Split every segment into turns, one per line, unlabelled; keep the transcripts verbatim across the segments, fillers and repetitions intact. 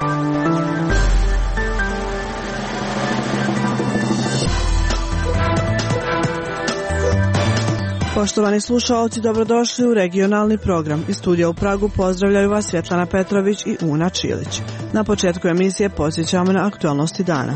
Poštovani slušaoci, dobrodošli u regionalni program. Iz studija u Pragu pozdravljaju vas Svjetlana Petrović i Una Čilić. Na početku emisije podsjećamo na aktualnosti dana.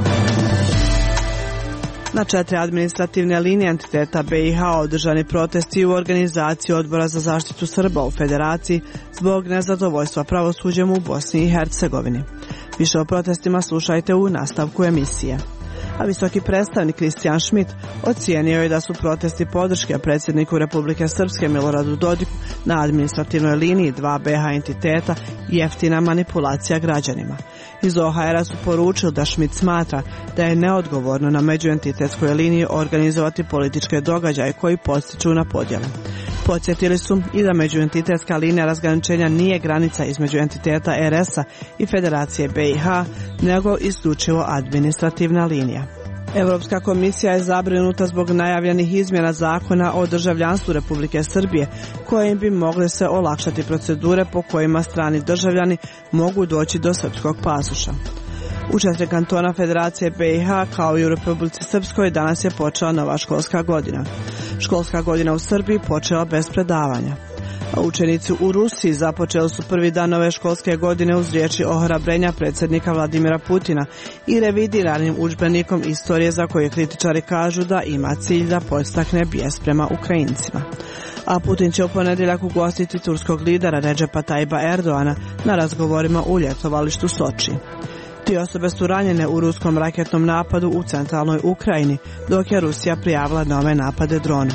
Na četiri administrativne linije entiteta B i H održani protesti u organizaciji Odbora za zaštitu Srba u Federaciji zbog nezadovoljstva pravosuđem u Bosni i Hercegovini. Više o protestima slušajte u nastavku emisije. A visoki predstavnik Kristijan Schmidt ocijenio je da su protesti podrške predsjedniku Republike Srpske Miloradu Dodiku na administrativnoj liniji dva B H entiteta jeftina manipulacija građanima. Iz O H R-a su poručili da Schmidt smatra da je neodgovorno na međuentitetskoj liniji organizovati političke događaje koji podstiču na podjele. Podsjetili su i da međuentitetska linija razgraničenja nije granica između entiteta R S-a i Federacije B i H, nego isključivo administrativna linija. Europska komisija je zabrinuta zbog najavljenih izmjena zakona o državljanstvu Republike Srbije, kojim bi mogle se olakšati procedure po kojima strani državljani mogu doći do srpskog pasoša. U četiri kantona Federacije B i H kao i u Republici Srpskoj danas je počela nova školska godina. Školska godina u Srbiji počela bez predavanja. A učenici u Rusiji započeli su prvi dan nove školske godine uz riječi ohrabrenja predsjednika Vladimira Putina i revidiranim udžbenikom istorije za koje kritičari kažu da ima cilj da podstakne bijes prema Ukrajincima. A Putin će u ponedjeljak ugostiti turskog lidera Redžepa Tajba Erdoana na razgovorima u ljetovalištu Soči. Tri osobe su ranjene u ruskom raketnom napadu u centralnoj Ukrajini, dok je Rusija prijavila nove napade drona.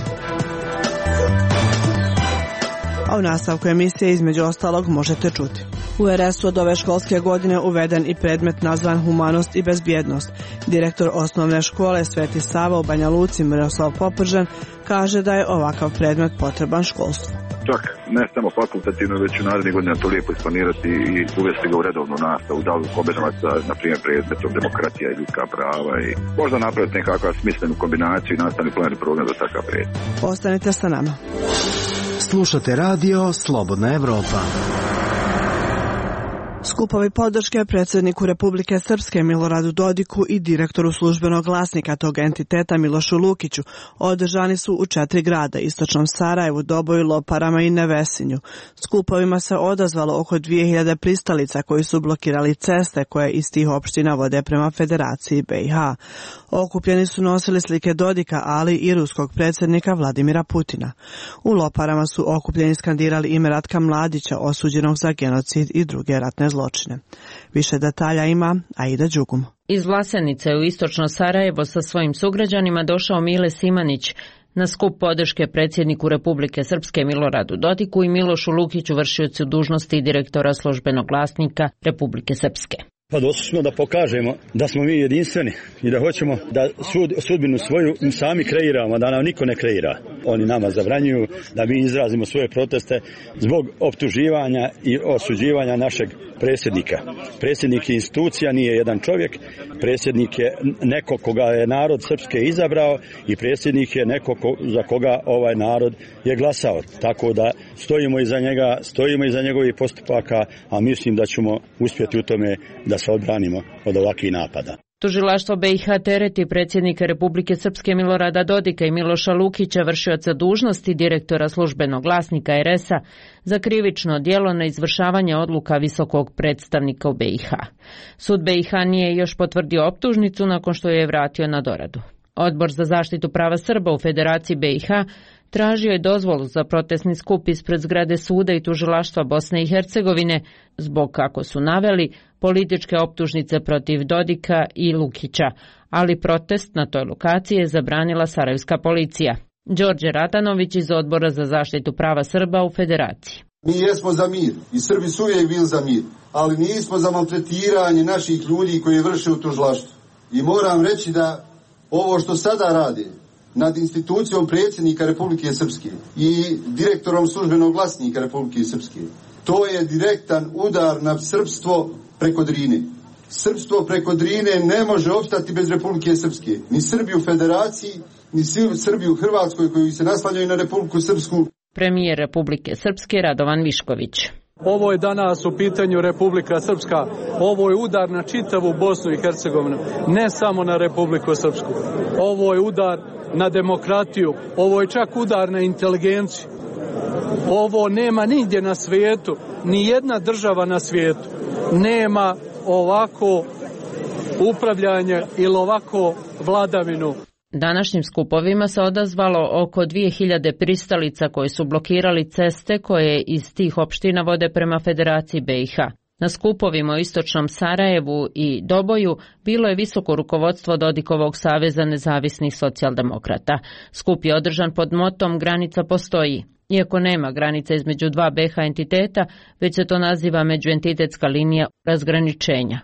A u nastavku emisije između ostalog možete čuti. U R S-u od ove školske godine uveden i predmet nazvan Humanost i bezbjednost. Direktor osnovne škole Sveti Sava u Banja Luci Miroslav Popržan kaže da je ovakav predmet potreban školstvu.
Čak ne samo fakultativno, već u narednih godina to lijepo isplanirati i uvesti ga u redovnu nastavu, da li kombinovat sa, na primjer, predmetom demokratija i ljudska prava i možda napraviti nekakvu smislenu kombinaciju i nastavni plan i program za takav predmet.
Ostanite sa nama.
Slušate radio Slobodna Evropa.
Skupovi podrške predsjedniku Republike Srpske Miloradu Dodiku i direktoru službenog glasnika tog entiteta Milošu Lukiću održani su u četiri grada, istočnom Sarajevu, Doboju, Loparama i Nevesinju. Skupovima se odazvalo oko dvije hiljade pristalica koji su blokirali ceste koje iz tih opština vode prema Federaciji B i H. Okupljeni su nosili slike Dodika, ali i ruskog predsjednika Vladimira Putina. U Loparama su okupljeni skandirali ime Ratka Mladića, osuđenog za genocid i druge ratne zločine. Više detalja ima Aida Đugum.
Iz Vlasenice u istočno Sarajevo sa svojim sugrađanima došao Mile Simanić na skup podrške predsjedniku Republike Srpske Miloradu Dodiku i Milošu Lukiću, vršiocu dužnosti direktora službenog glasnika Republike Srpske.
Pa došli smo da pokažemo da smo mi jedinstveni i da hoćemo da sud, sudbinu svoju sami kreiramo, da nam niko ne kreira. Oni nama zabranjuju da mi izrazimo svoje proteste zbog optuživanja i osuđivanja našeg predsjednika. Predsjednik je institucija, nije jedan čovjek. Predsjednik je neko koga je narod Srpske izabrao i predsjednik je neko ko, za koga ovaj narod je glasao. Tako da stojimo iza njega, stojimo iza njegovih postupaka, a mislim da ćemo uspjeti u tome da se odbranimo od ovakvih napada.
Tužilaštvo B i H tereti predsjednika Republike Srpske Milorada Dodika i Miloša Lukića, vršioca dužnosti direktora službenog glasnika R S-a, za krivično djelo na izvršavanje odluka visokog predstavnika u B i H. Sud B i H nije još potvrdio optužnicu nakon što je vratio na doradu. Odbor za zaštitu prava Srba u Federaciji B i H tražio je dozvolu za protestni skup ispred zgrade suda i tužilaštva Bosne i Hercegovine zbog, kako su naveli, političke optužnice protiv Dodika i Lukića, ali protest na toj lokaciji je zabranila sarajevska policija. Đorđe Radanović iz Odbora za zaštitu prava Srba u Federaciji.
Mi jesmo za mir i Srbi su uvijek bili za mir, ali nismo za maltretiranje naših ljudi koji vrše u tužilaštvu. I moram reći da ovo što sada radi nad institucijom predsjednika Republike Srpske i direktorom službenog glasnika Republike Srpske, to je direktan udar na srpstvo preko Drine. Srpstvo preko Drine ne može opstati bez Republike Srpske. Ni Srbi u Federaciji, ni Srbi u Hrvatskoj koji se naslanjaju na Republiku Srpsku.
Premijer Republike Srpske Radovan Višković.
Ovo je danas u pitanju Republika Srpska, ovo je udar na čitavu Bosnu i Hercegovinu, ne samo na Republiku Srpsku. Ovo je udar na demokratiju, ovo je čak udar na inteligenciju. Ovo nema nigdje na svijetu, ni jedna država na svijetu nema ovako upravljanje ili ovako vladavinu.
Današnjim skupovima se odazvalo oko dvije hiljade pristalica koji su blokirali ceste koje iz tih opština vode prema Federaciji B i H. Na skupovima u istočnom Sarajevu i Doboju bilo je visoko rukovodstvo Dodikovog saveza nezavisnih socijaldemokrata. Skup je održan pod motom Granica postoji. Iako nema granica između dva B i H entiteta, već se to naziva međuentitetska linija razgraničenja.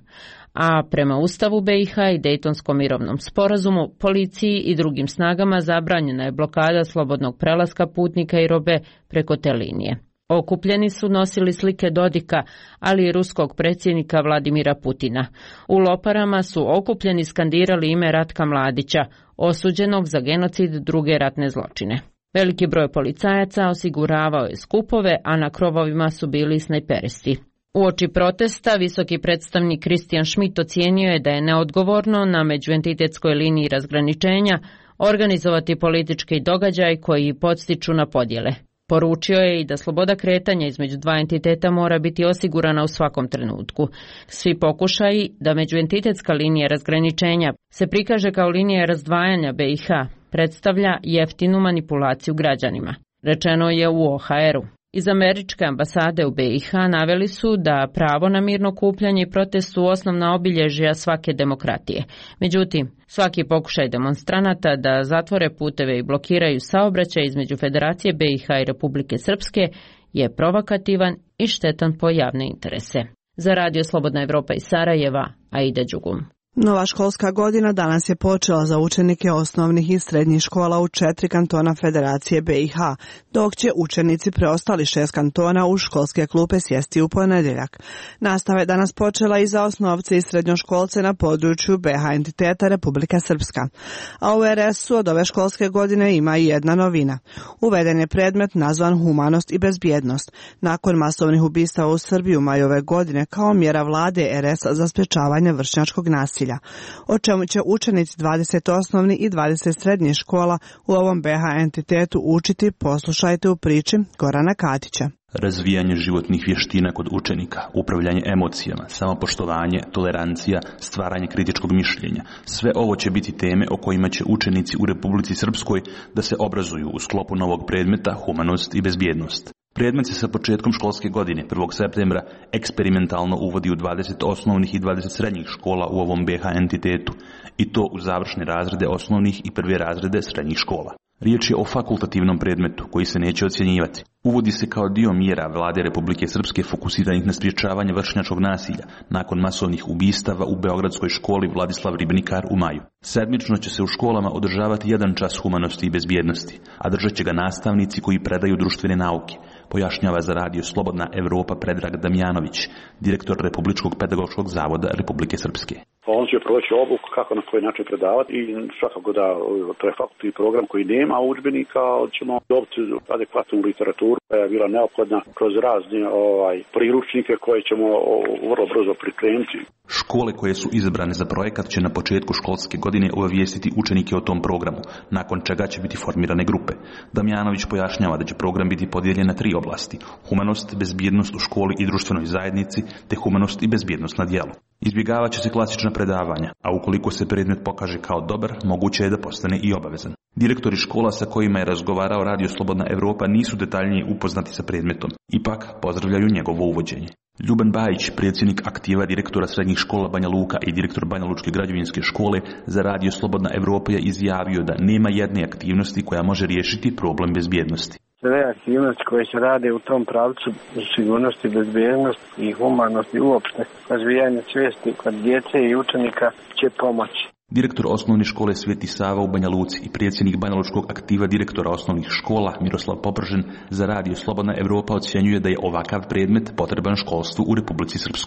A prema Ustavu B i H i Dejtonskom mirovnom sporazumu, policiji i drugim snagama zabranjena je blokada slobodnog prelaska putnika i robe preko te linije. Okupljeni su nosili slike Dodika, ali i ruskog predsjednika Vladimira Putina. U Loparama su okupljeni skandirali ime Ratka Mladića, osuđenog za genocid druge ratne zločine. Veliki broj policajaca osiguravao je skupove, a na krovovima su bili snajperisti. Uoči protesta, visoki predstavnik Kristijan Schmidt ocijenio je da je neodgovorno na međuentitetskoj liniji razgraničenja organizovati politički događaj koji podstiču na podjele. Poručio je i da sloboda kretanja između dva entiteta mora biti osigurana u svakom trenutku. Svi pokušaji da međuentitetska linija razgraničenja se prikaže kao linija razdvajanja B i H predstavlja jeftinu manipulaciju građanima, rečeno je u O H R-u. Iz američke ambasade u B i H naveli su da pravo na mirno okupljanje i protest su osnovna obilježja svake demokratije. Međutim, svaki pokušaj demonstranata da zatvore puteve i blokiraju saobraćaj između Federacije B i H i Republike Srpske je provokativan i štetan po javne interese. Za Radio Slobodna Evropa iz Sarajeva, Aida Đugum.
Nova školska godina danas je počela za učenike osnovnih i srednjih škola u četiri kantona Federacije B i H, dok će učenici preostali šest kantona u školske klupe sjesti u ponedjeljak. Nastava je danas počela i za osnovce i srednjoškolce na području B i H entiteta Republika Srpska. A u R S-u od ove školske godine ima i jedna novina. Uveden je predmet nazvan Humanost i bezbjednost, nakon masovnih ubistava u Srbiji u maju ove godine kao mjera vlade R S-a za sprečavanje vršnjačkog nasilja, o čemu će učenici dvadeset osnovnih i dvadeset srednjih škola u ovom B i H entitetu učiti, poslušajte u priči Gorana Katića.
Razvijanje životnih vještina kod učenika, upravljanje emocijama, samopoštovanje, tolerancija, stvaranje kritičkog mišljenja. Sve ovo će biti teme o kojima će učenici u Republici Srpskoj da se obrazuju u sklopu novog predmeta Humanost i bezbjednost. Predmet se sa početkom školske godine, prvog septembra, eksperimentalno uvodi u dvadeset osnovnih i dvadeset srednjih škola u ovom B i H entitetu, i to u završne razrede osnovnih i prve razrede srednjih škola. Riječ je o fakultativnom predmetu koji se neće ocjenjivati. Uvodi se kao dio mjera vlade Republike Srpske fokusiranih na sprječavanje vršnjačkog nasilja nakon masovnih ubistava u beogradskoj školi Vladislav Ribnikar u maju. Sedmično će se u školama održavati jedan čas humanosti i bezbjednosti, a držat će ga nastavnici koji predaju društvene nauke, pojašnjava za Radio Slobodna Evropa Predrag Damjanović, direktor Republičkog pedagoškog zavoda Republike Srpske.
On će proći obuku kako na koji način predavati i svakako da to je fakultativni program koji nema udžbenika, ćemo dobiti adekvatnu literaturu koja je bila neophodna kroz razne ovaj, priručnike koje ćemo vrlo brzo pripremiti.
Škole koje su izabrane za projekat će na početku školske godine obavijestiti učenike o tom programu, nakon čega će biti formirane grupe. Damjanović pojašnjava da će program biti podijeljen na tri oblasti: humanost, bezbjednost u školi i društvenoj zajednici, te humanost i bezbjednost na djelu. Izbjegavat će se klasična predavanja, a ukoliko se predmet pokaže kao dobar, moguće je da postane i obavezan. Direktori škola sa kojima je razgovarao Radio Slobodna Evropa nisu detaljnije upoznati sa predmetom, ipak pozdravljaju njegovo uvođenje. Ljuban Bajić, predsjednik aktiva direktora srednjih škola Banja Luka i direktor Banja Lučke građevinske škole, za Radio Slobodna Evropa je izjavio da nema jedne aktivnosti koja može riješiti problem bezbjednosti.
Sve aktivnosti koje se rade u tom pravcu, sigurnosti, bezbjednosti i humanosti uopšte, razvijanje svijesti kod djece i učenika će pomoći.
Direktor osnovne škole Sveti Sava u Banja Luci i predsjednik Banja Lučkog aktiva direktora osnovnih škola Miroslav Popržen za Radio Slobodna Evropa ocjenjuje da je ovakav predmet potreban školstvu u Republici Srpskoj.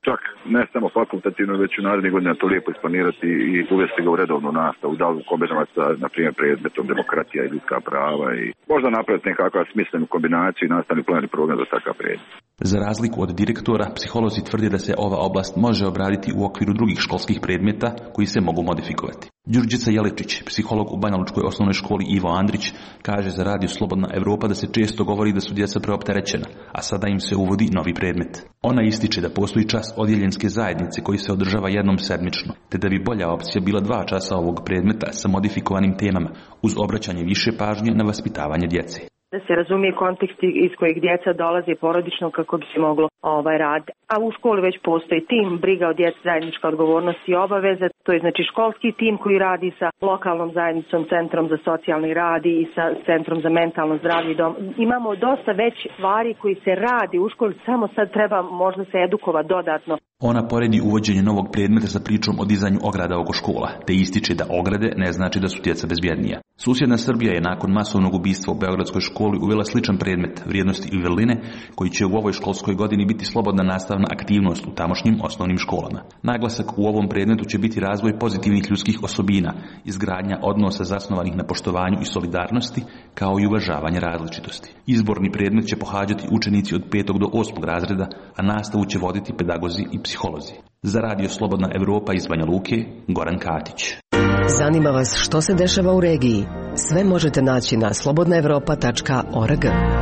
čak ne samo fakultativno, već u narednih godina to lijepo isplanirati i uvesti ga u redovnu nastavu, da li kombinovati sa, na primjer, predmetom demokratija i ljudska prava i možda napraviti nekakvu smislenu kombinaciju i nastavni plan i program za takav predmet.
Za razliku od direktora, psiholozi tvrde da se ova oblast može obraditi u okviru drugih školskih predmeta koji se mogu modifikovati. Đurđica Jelečić, psiholog u Banjalučkoj osnovnoj školi Ivo Andrić, kaže za Radio Slobodna Evropa da se često govori da su djeca preopterećena, a sada im se uvodi novi predmet. Ona ističe da postoji čas odjeljenske zajednice koji se održava jednom sedmično, te da bi bolja opcija bila dva časa ovog predmeta sa modifikovanim temama, uz obraćanje više pažnje na vaspitavanje djece.
Da se razumije kontekst iz kojih djeca dolaze porodično kako bi se moglo ovaj raditi. A u školi već postoji tim, briga o djeci, zajednička odgovornost i obaveza. To je znači školski tim koji radi sa lokalnom zajednicom, centrom za socijalni rad i sa centrom za mentalno zdravlje i dom. Imamo dosta već stvari koji se radi u školi, samo sad treba možda se edukovati dodatno.
Ona poredi uvođenje novog predmeta sa pričom o dizanju ograda oko škola, te ističe da ograde ne znači da su djeca bezbjednija. Susjedna Srbija je nakon masovnog ubistva u beogradskoj školi uvela sličan predmet vrijednosti i vrline koji će u ovoj školskoj godini biti slobodna nastavna aktivnost u tamošnjim osnovnim školama. Naglasak u ovom predmetu će biti razvoj pozitivnih ljudskih osobina, izgradnja odnosa zasnovanih na poštovanju i solidarnosti, kao i uvažavanje različitosti. Izborni predmet će pohađati učenici od petog do osmog razreda, a nastavu će voditi pedagozi i psiholozi. Za Radio Slobodna Evropa iz Banja Luke, Goran Katić.
Zanima vas što se dešava u regiji? Sve možete naći na slobodna evropa tačka org.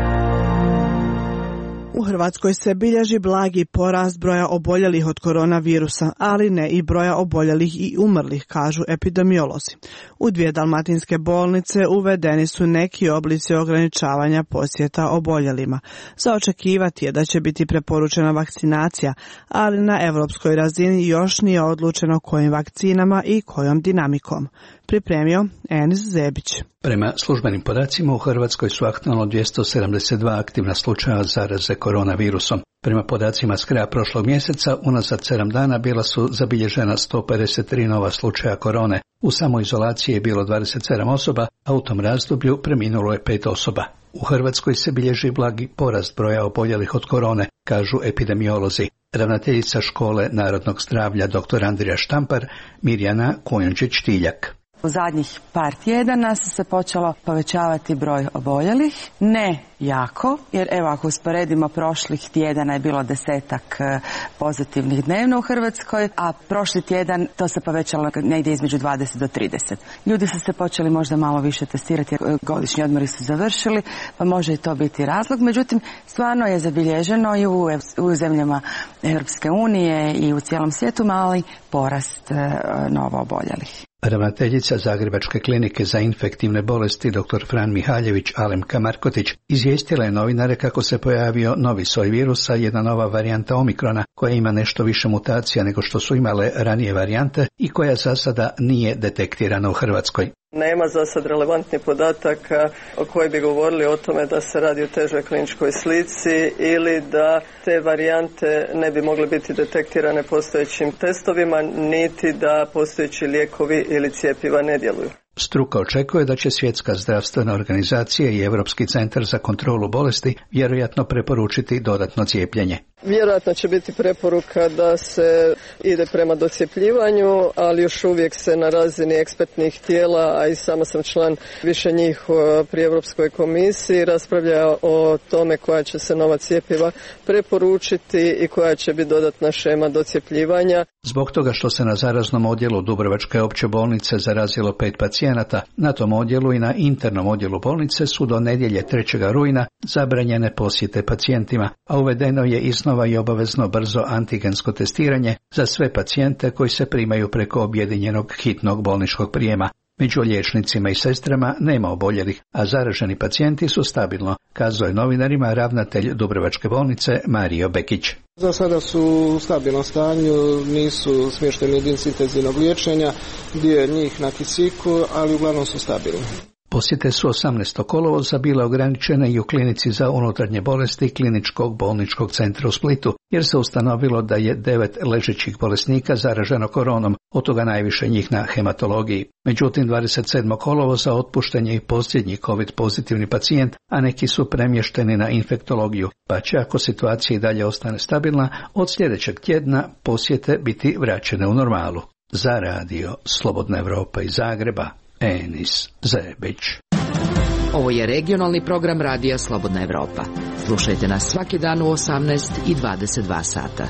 U Hrvatskoj se bilježi blagi porast broja oboljelih od koronavirusa, ali ne i broja oboljelih i umrlih, kažu epidemiolozi. U dvije dalmatinske bolnice uvedeni su neki oblici ograničavanja posjeta oboljelima. Za očekivati je da će biti preporučena vakcinacija, ali na europskoj razini još nije odlučeno kojim vakcinama i kojom dinamikom. Pripremio Enis Zebić.
Prema službenim podacima u Hrvatskoj su aktualno dvjesto sedamdeset dva aktivna slučaja zaraze koronavirusom. Prema podacima s kraja prošlog mjeseca, unazad sedam dana bila su zabilježena sto pedeset tri nova slučaja korone. U samoizolaciji je bilo dvadeset sedam osoba, a u tom razdoblju preminulo je pet osoba. U Hrvatskoj se bilježi blagi porast broja oboljelih od korone, kažu epidemiolozi. Ravnateljica škole narodnog zdravlja dr. Andrija Štampar, Mirjana Kojundžić-Tiljak.
U zadnjih par tjedana se se počelo povećavati broj oboljelih, ne jako, jer evo ako usporedimo prošlih tjedana je bilo desetak pozitivnih dnevno u Hrvatskoj, a prošli tjedan to se povećalo negdje između dvadeset do trideset. Ljudi su se počeli možda malo više testirati, godišnji odmori su završili, pa može i to biti razlog. Međutim, stvarno je zabilježeno i u, u zemljama Europske unije i u cijelom svijetu mali porast novo oboljelih.
Ravnateljica Zagrebačke klinike za infektivne bolesti dr. Fran Mihaljević Alemka Markotić izvijestila je novinare kako se pojavio novi soj virusa, jedna nova varijanta Omikrona koja ima nešto više mutacija nego što su imale ranije varijante i koja za sada nije detektirana u Hrvatskoj.
Nema za sad relevantnih podataka o koji bi govorili o tome da se radi o težoj kliničkoj slici ili da te varijante ne bi mogle biti detektirane postojećim testovima, niti da postojeći lijekovi ili cjepiva ne djeluju.
Struka očekuje da će Svjetska zdravstvena organizacija i Europski centar za kontrolu bolesti vjerojatno preporučiti dodatno cijepljenje.
Vjerojatno će biti preporuka da se ide prema docijepljivanju, ali još uvijek se na razini ekspertnih tijela, a i sama sam član više njih pri Europskoj komisiji, raspravlja o tome koja će se nova cjepiva preporučiti i koja će biti dodatna šema docijepljivanja.
Zbog toga što se na zaraznom odjelu Dubrovačke opće bolnice zarazilo pet pacijenata, na tom odjelu i na internom odjelu bolnice su do nedjelje trećeg rujna zabranjene posjete pacijentima, a uvedeno je iznova i obavezno brzo antigensko testiranje za sve pacijente koji se primaju preko objedinjenog hitnog bolničkog prijema. Među liječnicima i sestrama nema oboljelih, a zaraženi pacijenti su stabilno, kazao je novinarima ravnatelj Dubrovačke bolnice Mario Bekić.
Za sada su u stabilnom stanju, nisu smješteni jedinici intenzivnog liječenja, dio njih na kisiku, ali uglavnom su stabilni.
Posjete su osamnaestog kolovoza bile ograničene i u klinici za unutarnje bolesti Kliničkog bolničkog centra u Splitu, jer se ustanovilo da je devet ležećih bolesnika zaraženo koronom, od toga najviše njih na hematologiji. Međutim, dvadeset sedmog kolovoza otpušten je i posljednji COVID pozitivni pacijent, a neki su premješteni na infektologiju, pa će, ako situacija i dalje ostane stabilna, od sljedećeg tjedna posjete biti vraćene u normalu. Za radio Slobodna Evropa iz Zagreba, Enis Zebić.
Ovo je regionalni program radija Slobodna Evropa. Slušajte nas svaki dan u osamnaest i dvadeset dva sata.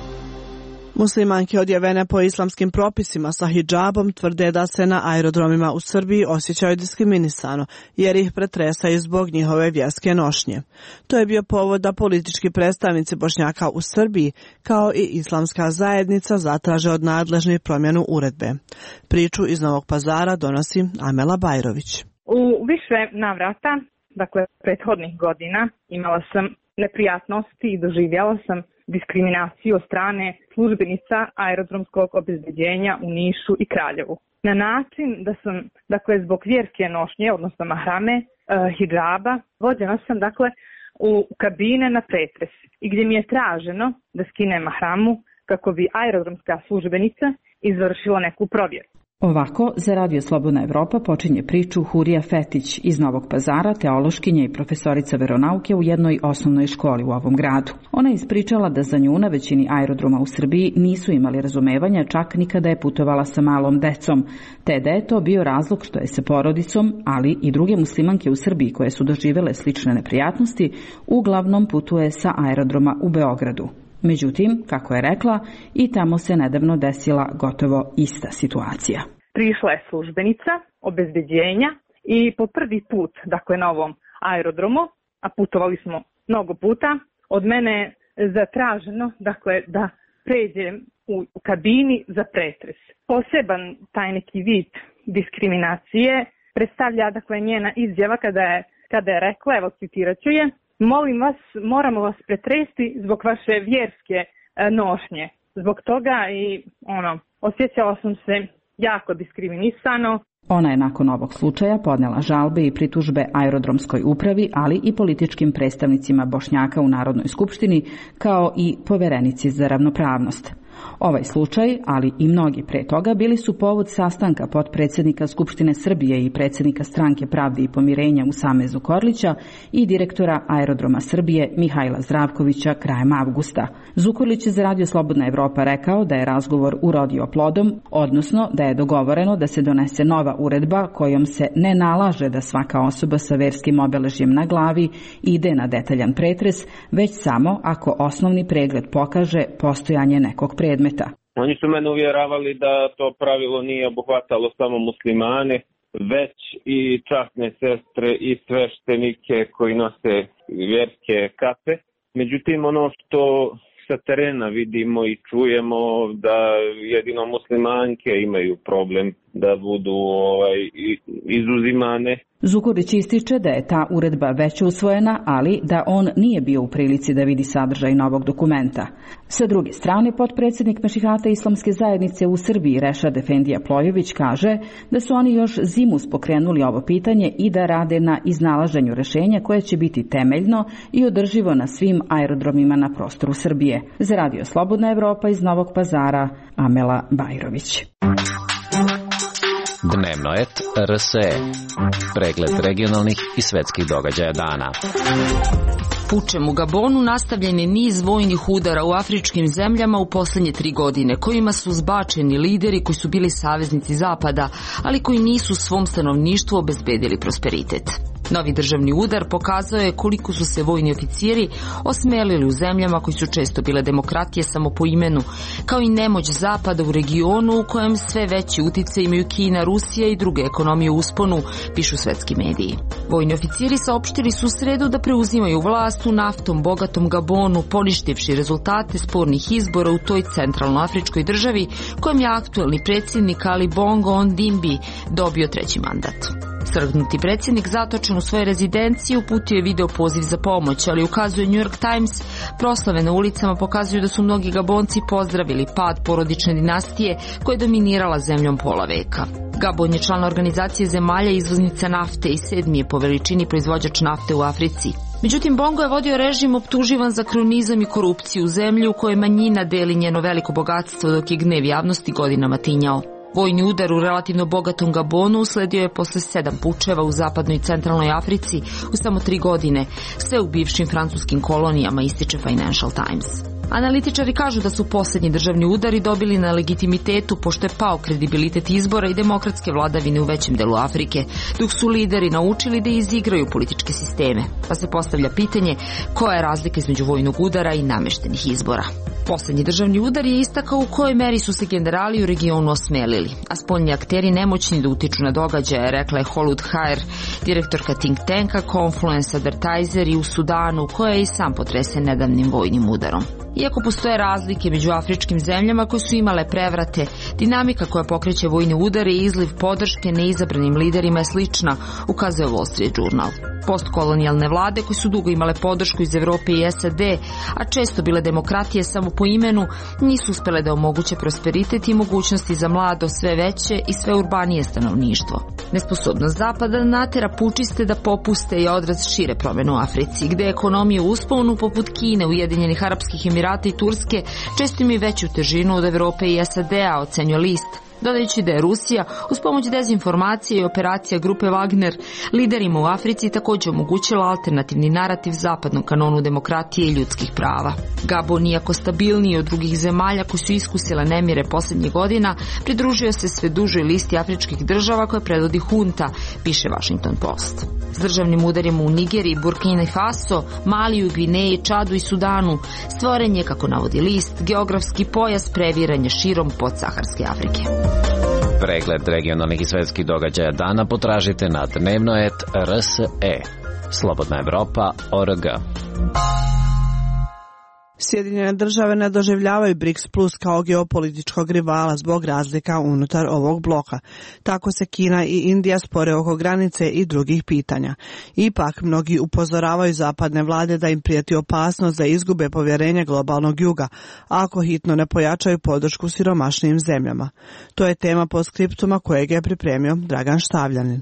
Muslimanke odjevene po islamskim propisima sa hidžabom tvrde da se na aerodromima u Srbiji osjećaju diskriminisano, jer ih pretresaju zbog njihove vjerske nošnje. To je bio povod da politički predstavnici Bošnjaka u Srbiji, kao i islamska zajednica, zatraže od nadležnih promjenu uredbe. Priču iz Novog Pazara donosi Amela Bajrović.
U više navrata, dakle prethodnih godina, imala sam neprijatnosti i doživjela sam diskriminaciju od strane službenica aerodromskog obezbeđenja u Nišu i Kraljevu. Na način da sam, dakle, zbog vjerske nošnje, odnosno mahrame, eh, hidžaba, vođena sam, dakle, u kabine na pretres i gdje mi je traženo da skinem mahramu kako bi aerodromska službenica izvršila neku provjeru.
Ovako, za Radio Slobodna Evropa počinje priču Hurija Fetić iz Novog Pazara, teološkinja i profesorica veronauke u jednoj osnovnoj školi u ovom gradu. Ona je ispričala da za nju na većini aerodroma u Srbiji nisu imali razumevanja čak ni kada je putovala sa malom decom, te da je to bio razlog što je se porodicom, ali i druge muslimanke u Srbiji koje su doživjele slične neprijatnosti, uglavnom putuje sa aerodroma u Beogradu. Međutim, kako je rekla, i tamo se nedavno desila gotovo ista situacija.
Prišla je službenica obezbeđenja i po prvi put, dakle na ovom aerodromu, a putovali smo mnogo puta, od mene je zatraženo, dakle, da pređem u, u kabini za pretres. Poseban taj neki vid diskriminacije predstavlja, dakle, njena izjava kada je, kada je rekla, evo citirat ću je: molim vas, moramo vas pretresti zbog vaše vjerske e, nošnje. Zbog toga i ono, osjećala sam se jako diskriminisano.
Ona je nakon ovog slučaja podnela žalbe i pritužbe aerodromskoj upravi, ali i političkim predstavnicima Bošnjaka u Narodnoj skupštini, kao i poverenici za ravnopravnost. Ovaj slučaj, ali i mnogi pre toga, bili su povod sastanka potpredsjednika Skupštine Srbije i predsjednika Stranke pravde i pomirenja Usame Zukorlića i direktora Aerodroma Srbije Mihajla Zdravkovića krajem avgusta. Zukorlić je za Radio Slobodna Evropa rekao da je razgovor urodio plodom, odnosno da je dogovoreno da se donese nova uredba kojom se ne nalaže da svaka osoba sa verskim obeležjem na glavi ide na detaljan pretres, već samo ako osnovni pregled pokaže postojanje nekog predmeta.
Oni su mene uvjeravali da to pravilo nije obuhvatalo samo muslimane, već i časne sestre i sveštenike koji nose vjerske kape. Međutim, ono što sa terena vidimo i čujemo, da jedino muslimanke imaju problem da budu ovaj, izuzimane.
Zukurić ističe da je ta uredba već usvojena, ali da on nije bio u prilici da vidi sadržaj novog dokumenta. Sa druge strane, potpredsjednik Mešihata Islamske zajednice u Srbiji Rešad Efendija Plojević kaže da su oni još zimus pokrenuli ovo pitanje i da rade na iznalaženju rešenja koje će biti temeljno i održivo na svim aerodromima na prostoru Srbije. Za Radio Slobodna Evropa iz Novog Pazara, Amela Bajrović.
Dnevno et R S E. Pregled regionalnih i svetskih događaja dana.
Pučem u Gabonu nastavljen je niz vojnih udara u afričkim zemljama u posljednje tri godine, kojima su zbačeni lideri koji su bili saveznici Zapada, ali koji nisu svom stanovništvu obezbedili prosperitet. Novi državni udar pokazao je koliko su se vojni oficiri osmelili u zemljama koji su često bile demokratije samo po imenu, kao i nemoć Zapada u regionu u kojem sve veći uticaj imaju Kina, Rusija i druge ekonomije u usponu, pišu svetski mediji. Vojni oficiri saopštili su u sredu da preuzimaju vlast u naftom bogatom Gabonu, poništivši rezultate spornih izbora u toj centralnoafričkoj državi, kojem je aktuelni predsjednik Ali Bongo Ondimbi dobio treći mandat. Svrgnuti predsjednik zatočen u svojoj rezidenciji uputio je video poziv za pomoć, ali ukazuje New York Times, proslave na ulicama pokazuju da su mnogi Gabonci pozdravili pad porodične dinastije koja je dominirala zemljom pola veka. Gabon je član organizacije zemalja izvoznica nafte i sedmi je po veličini proizvođač nafte u Africi. Međutim, Bongo je vodio režim optuživan za krunizam i korupciju u zemlji u kojoj manjina deli njeno veliko bogatstvo dok je gnev javnosti godinama tinjao. Vojni udar u relativno bogatom Gabonu usledio je posle sedam pučeva u zapadnoj i centralnoj Africi u samo tri godine, sve u bivšim francuskim kolonijama, ističe Financial Times. Analitičari kažu da su posljednji državni udari dobili na legitimitetu pošto je pao kredibilitet izbora i demokratske vladavine u većem delu Afrike, dok su lideri naučili da izigraju političke sisteme. Pa se postavlja pitanje koja je razlika između vojnog udara i namještenih izbora. Posljednji državni udar je istakao u kojoj meri su se generali u regionu osmelili, a spoljni akteri nemoćni da utiču na događaje, rekla je Holud Haer, direktorka think tanka Confluence Advertiser i u Sudanu, koja je i sam potresen nedavnim vojnim udarom. Iako postoje razlike među afričkim zemljama koje su imale prevrate, dinamika koja pokreće vojne udare i izliv podrške neizabranim liderima je slična, ukazuje Wall Street Journal. Postkolonijalne vlade koje su dugo imale podršku iz Evrope i S A D, a često bile demokratije samo po imenu, nisu uspjele da omoguće prosperitet i mogućnosti za mlado, sve veće i sve urbanije stanovništvo. Nesposobnost Zapada natera pučiste da popuste i odraz šire promjene u Africi, gde ekonomije u usponu poput Kine, Ujedinjenih Arapskih Emirata i Turske često imaju veću težinu od Evrope i S A D-a, ocenjuje list, dodajući da je Rusija uz pomoć dezinformacije i operacija grupe Wagner liderima u Africi također omogućila alternativni narativ zapadnom kanonu demokratije i ljudskih prava. Gabon, iako stabilniji od drugih zemalja koji su iskusile nemire posljednjih godina, pridružio se sve dužoj listi afričkih država koje predvodi hunta, piše Washington Post. S državnim udarima u Nigeriji, Burkina Faso, Maliju, Gvineji, Čadu i Sudanu stvoren je, kako navodi list, geografski pojas previranja širom podsaharske Afrike.
Pregled regionalnih i svetskih događaja dana potražite na dnevnoet R S E. Slobodna Evropa точка org.
Sjedinjene države ne doživljavaju BRICS Plus kao geopolitičkog rivala zbog razlika unutar ovog bloka. Tako se Kina i Indija spore oko granice i drugih pitanja. Ipak, mnogi upozoravaju zapadne vlade da im prijeti opasnost da izgube povjerenje globalnog juga, ako hitno ne pojačaju podršku siromašnijim zemljama. To je tema postskriptuma kojeg je pripremio Dragan Štavljanin.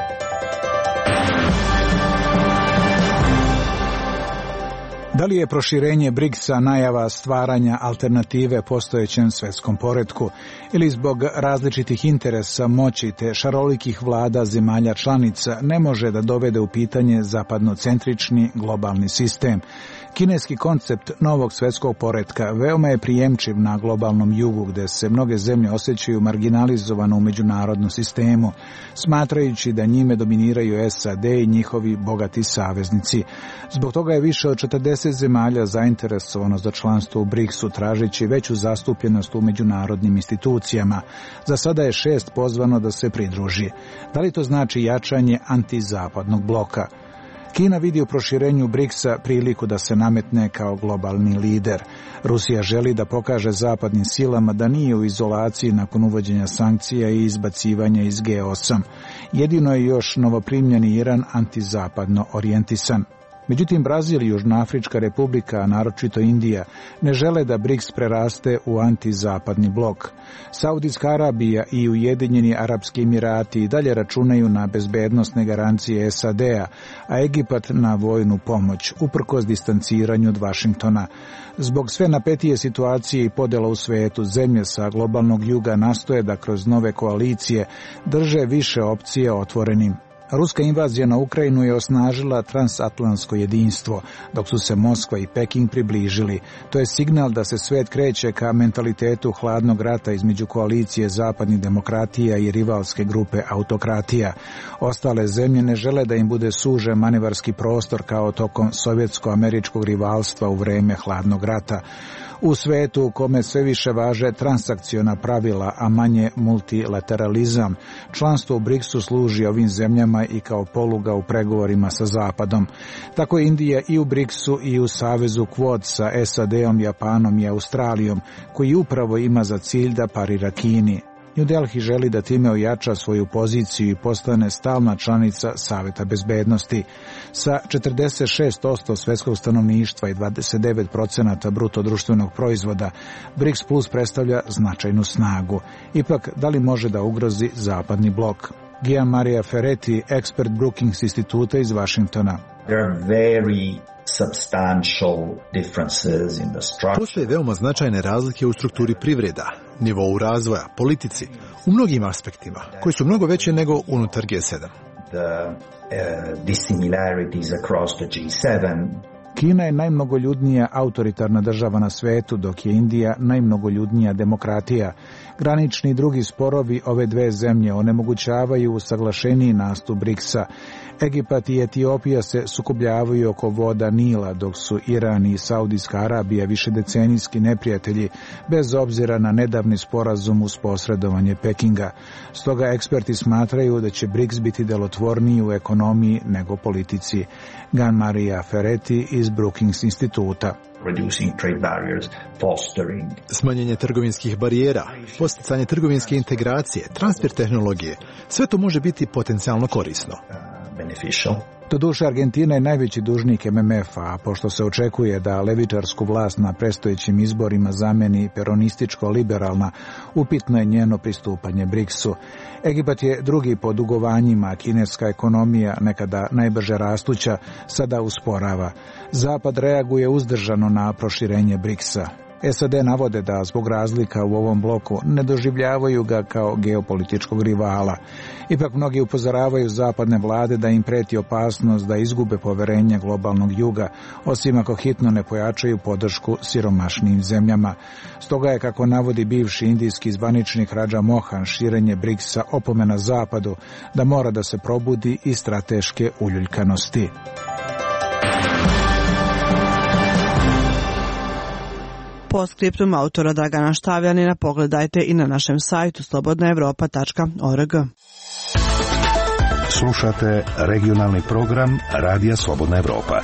Da li je proširenje briksa najava stvaranja alternative postojećem svjetskom poretku ili zbog različitih interesa, moći te šarolikih vlada zemalja članica ne može da dovede u pitanje zapadnocentrični globalni sistem? Kineski koncept novog svjetskog poretka veoma je prijemčiv na globalnom jugu gdje se mnoge zemlje osjećaju marginalizovano u međunarodnom sistemu, smatrajući da njime dominiraju S A D i njihovi bogati saveznici. Zbog toga je više od četrdeset zemalja zainteresovano za članstvo u briksu, tražeći veću zastupljenost u međunarodnim institucijama. Za sada je šest pozvano da se pridruži. Da li to znači jačanje antizapadnog bloka? Kina vidi u proširenju briksa priliku da se nametne kao globalni lider. Rusija želi da pokaže zapadnim silama da nije u izolaciji nakon uvođenja sankcija i izbacivanja iz G osam. Jedino je još novoprimljeni Iran antizapadno orijentisan. Međutim, Brazil i Južnoafrička republika, a naročito Indija, ne žele da BRICS preraste u antizapadni blok. Saudijska Arabija i Ujedinjeni Arapski Emirati i dalje računaju na bezbednosne garancije S A D-a, a Egipat na vojnu pomoć, uprkos distanciranju od Vašingtona. Zbog sve napetije situacije i podjela u svetu, zemlje sa globalnog juga nastoje da kroz nove koalicije drže više opcije otvorenim. Ruska invazija na Ukrajinu je osnažila transatlantsko jedinstvo, dok su se Moskva i Peking približili. To je signal da se svet kreće ka mentalitetu hladnog rata između koalicije zapadnih demokratija i rivalske grupe autokratija. Ostale zemlje ne žele da im bude sužen manevarski prostor kao tokom sovjetsko-američkog rivalstva u vreme hladnog rata. U svetu u kome sve više važe transakciona pravila, a manje multilateralizam, članstvo u briksu služi ovim zemljama i kao poluga u pregovorima sa Zapadom. Tako je Indija i u briksu i u savezu Quad sa S A D-om, Japanom i Australijom, koji upravo ima za cilj da parira Kini. New Delhi želi da time ojača svoju poziciju i postane stalna članica Saveta bezbednosti. Sa četrdeset šest posto svjetskog stanovništva i dvadeset devet posto bruto društvenog proizvoda, BRICS Plus predstavlja značajnu snagu. Ipak, da li može da ugrozi zapadni blok? Gian Maria Ferretti, ekspert Brookings instituta iz Vašingtona.
There are very substantial differences in the structure.
Postoje veoma značajne razlike u strukturi privreda, nivou razvoja, politici, u mnogim aspektima, koji su mnogo veće nego unutar G sedam.
The uh, dissimilarities across the G seven.
Kina je najmnogoljudnija autoritarna država na svetu, dok je Indija najmnogoljudnija demokratija. Granični i drugi sporovi ove dve zemlje onemogućavaju usaglašeniji nastup BRICS-a. Egipat i Etiopija se sukobljavaju oko voda Nila, dok su Iran i Saudijska Arabija višedecenijski neprijatelji, bez obzira na nedavni sporazum uz posredovanje Pekinga. Stoga eksperti smatraju da će BRICS biti delotvorniji u ekonomiji nego politici. Gan Maria Ferretti iz Brookings instituta.
Reducing trade barriers, fostering.
Smanjenje trgovinskih barijera, posticanje trgovinske integracije, transfer tehnologije, sve to može biti potencijalno korisno.
Beneficial.
Doduše, Argentina je najveći dužnik M M F-a, a pošto se očekuje da levičarsku vlast na predstojećim izborima zameni peronističko-liberalna, upitno je njeno pristupanje BRICS-u. Egipat je drugi po dugovanjima, a kineska ekonomija, nekada najbrže rastuća, sada usporava. Zapad reaguje uzdržano na proširenje BRICS-a. S A D navode da zbog razlika u ovom bloku ne doživljavaju ga kao geopolitičkog rivala. Ipak mnogi upozoravaju zapadne vlade da im preti opasnost da izgube poverenje globalnog juga, osim ako hitno ne pojačaju podršku siromašnijim zemljama. Stoga je, kako navodi bivši indijski zvaničnik Raja Mohan, širenje BRICS-a opomena zapadu da mora da se probudi iz strateške uljuljkanosti.
Postscriptum autora Dragana Štavljanina pogledajte i na našem sajtu slobodna evropa tačka org.
Slušate regionalni program Radija Slobodna Evropa.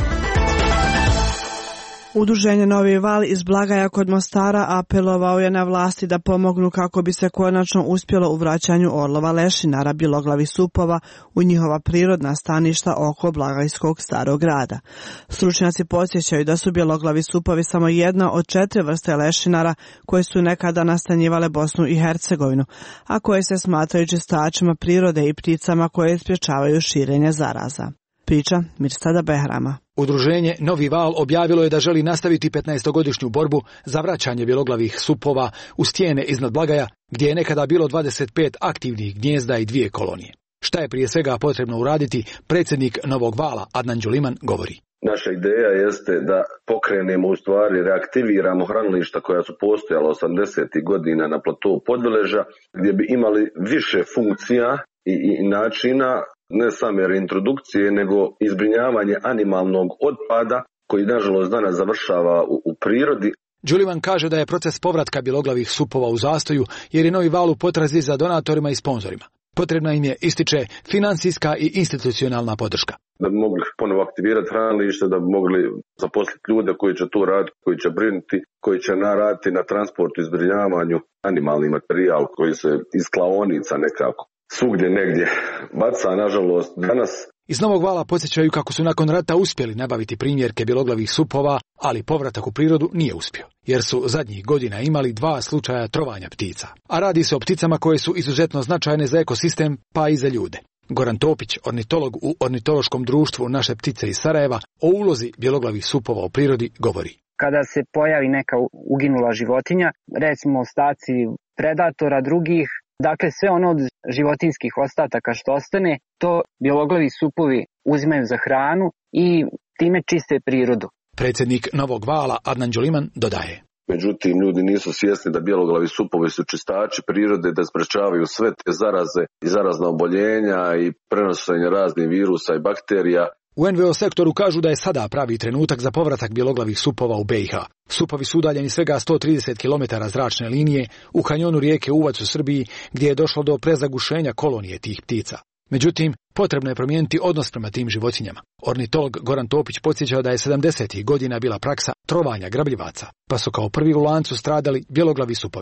Udruženje Novi val iz Blagaja kod Mostara apelovao je na vlasti da pomognu kako bi se konačno uspjelo u vraćanju orlova lešinara, bjeloglavih supova u njihova prirodna staništa oko Blagajskog starog grada. Stručnjaci podsjećaju da su bjeloglavi supovi samo jedna od četiri vrste lešinara koje su nekada nastanjivale Bosnu i Hercegovinu, a koje se smatraju čistačima prirode i pticama koje sprječavaju širenje zaraza. Priča Mirsada Behrama.
Udruženje Novi val objavilo je da želi nastaviti petnaestogodišnju borbu za vraćanje bjeloglavih supova u stijene iznad Blagaja, gdje je nekada bilo dvadeset pet aktivnih gnijezda i dvije kolonije. Šta je prije svega potrebno uraditi, predsjednik Novog vala Adnan Đuliman govori.
Naša ideja jeste da pokrenemo, u stvari reaktiviramo hranilišta koja su postojala osamdesetih godina na platovu Podveleža, gdje bi imali više funkcija i, i načina, ne same reintrodukcije, nego izbrinjavanje animalnog otpada koji nažalost danas završava u, u prirodi.
Đuliman kaže da je proces povratka bjeloglavih supova u zastoju jer je Novi val u potrazi za donatorima i sponzorima. Potrebna im je, ističe, financijska i institucionalna podrška.
Da bi mogli ponovo aktivirati hranilište, da bi mogli zaposliti ljude koji će to raditi, koji će brinuti, koji će naraditi na transportu i zbrinjavanju animalni materijal koji se iz klaonica nekako svugdje negdje baca, nažalost, danas.
Iz Novog vala podsjećaju kako su nakon rata uspjeli nabaviti primjerke bjeloglavih supova, ali povratak u prirodu nije uspio, jer su zadnjih godina imali dva slučaja trovanja ptica. A radi se o pticama koje su izuzetno značajne za ekosistem, pa i za ljude. Goran Topić, ornitolog u Ornitološkom društvu Naše ptice iz Sarajeva, o ulozi bjeloglavih supova u prirodi govori.
Kada se pojavi neka uginula životinja, recimo ostaci predatora drugih, dakle sve ono od životinskih ostataka što ostane, to bjeloglavi supovi uzimaju za hranu i time čiste prirodu.
Predsjednik Novog vala Adnan Đuliman dodaje.
Međutim, ljudi nisu svjesni da bjeloglavi supovi su čistači prirode, da sprečavaju sve te zaraze i zarazna oboljenja i prenošenje raznih virusa i bakterija.
U N V O sektoru kažu da je sada pravi trenutak za povratak bjeloglavih supova u B i H. Supovi su udaljeni svega sto trideset kilometara zračne linije u kanjonu rijeke Uvac u Srbiji, gdje je došlo do prezagušenja kolonije tih ptica. Međutim, potrebno je promijeniti odnos prema tim životinjama. Ornitolog Goran Topić podsjeća da je sedamdesetih godina bila praksa trovanja grabljivaca, pa su kao prvi u lancu stradali bjeloglavi supovi.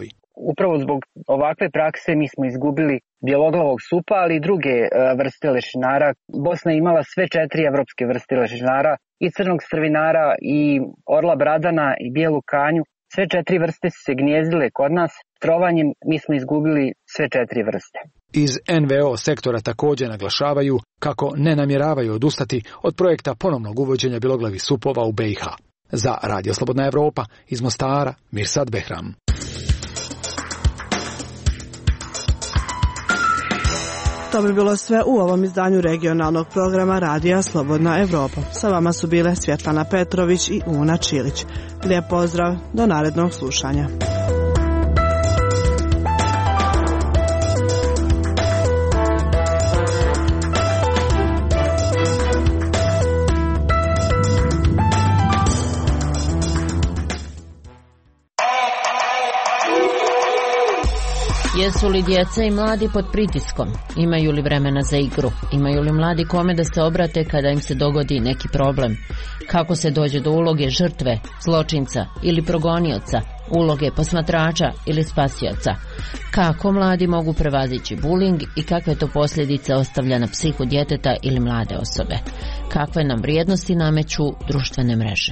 upravo zbog ovakve prakse mi smo izgubili bjeloglavog supa, ali i druge vrste lešinara. Bosna je imala sve četiri evropske vrste lešinara, i crnog strvinara, i orla bradana, i bijelu kanju. Sve četiri vrste su se gnjezdile kod nas. Trovanjem mi smo izgubili sve četiri vrste.
Iz en ve o sektora također naglašavaju kako ne namjeravaju odustati od projekta ponovnog uvođenja bjeloglavih supova u be i ha. Za Radio Slobodna Evropa iz Mostara, Mirsad Behram.
To bi bilo sve u ovom izdanju regionalnog programa Radija Slobodna Evropa. Sa vama su bile Svjetlana Petrović i Una Čilić. Lijep pozdrav, do narednog slušanja.
Jesu li djeca i mladi pod pritiskom? Imaju li vremena za igru? Imaju li mladi kome da se obrate kada im se dogodi neki problem? Kako se dođe do uloge žrtve, zločinca ili progonioca, uloge posmatrača ili spasioca? Kako mladi mogu prevazići buling i kakve to posljedice ostavlja na psihu djeteta ili mlade osobe? Kakve nam vrijednosti nameću društvene mreže?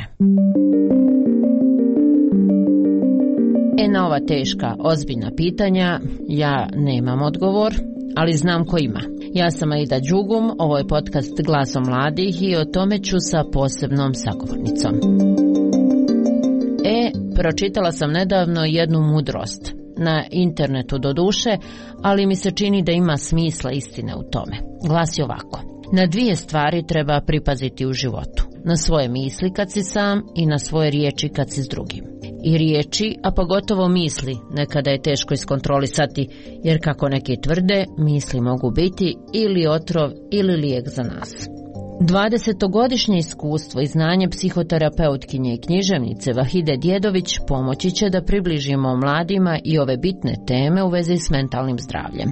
E na ova teška, ozbiljna pitanja ja nemam odgovor, ali znam ko ima. Ja sam Aida Đugum, ovo je podcast Glasom mladih i o tome ću sa posebnom sagovornicom. E, pročitala sam nedavno jednu mudrost. Na internetu doduše, ali mi se čini da ima smisla istine u tome. Glasi ovako. Na dvije stvari treba pripaziti u životu. Na svoje misli kad si sam i na svoje riječi kad si s drugim. I riječi, a pogotovo misli, nekada je teško iskontrolisati, jer kako neki tvrde, misli mogu biti ili otrov ili lijek za nas. dvadesetogodišnje iskustvo i znanje psihoterapeutkinje i književnice Vahide Djedović pomoći će da približimo mladima i ove bitne teme u vezi s mentalnim zdravljem.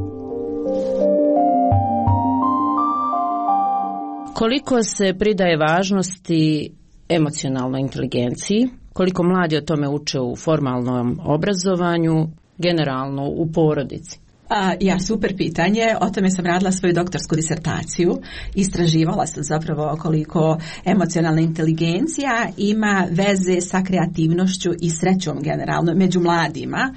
Koliko se pridaje važnosti emocionalnoj inteligenciji, koliko mladi o tome uče u formalnom obrazovanju, generalno u porodici?
A, ja, super pitanje. O tome sam radila svoju doktorsku disertaciju. Istraživala sam zapravo koliko emocionalna inteligencija ima veze sa kreativnošću i srećom generalno među mladima.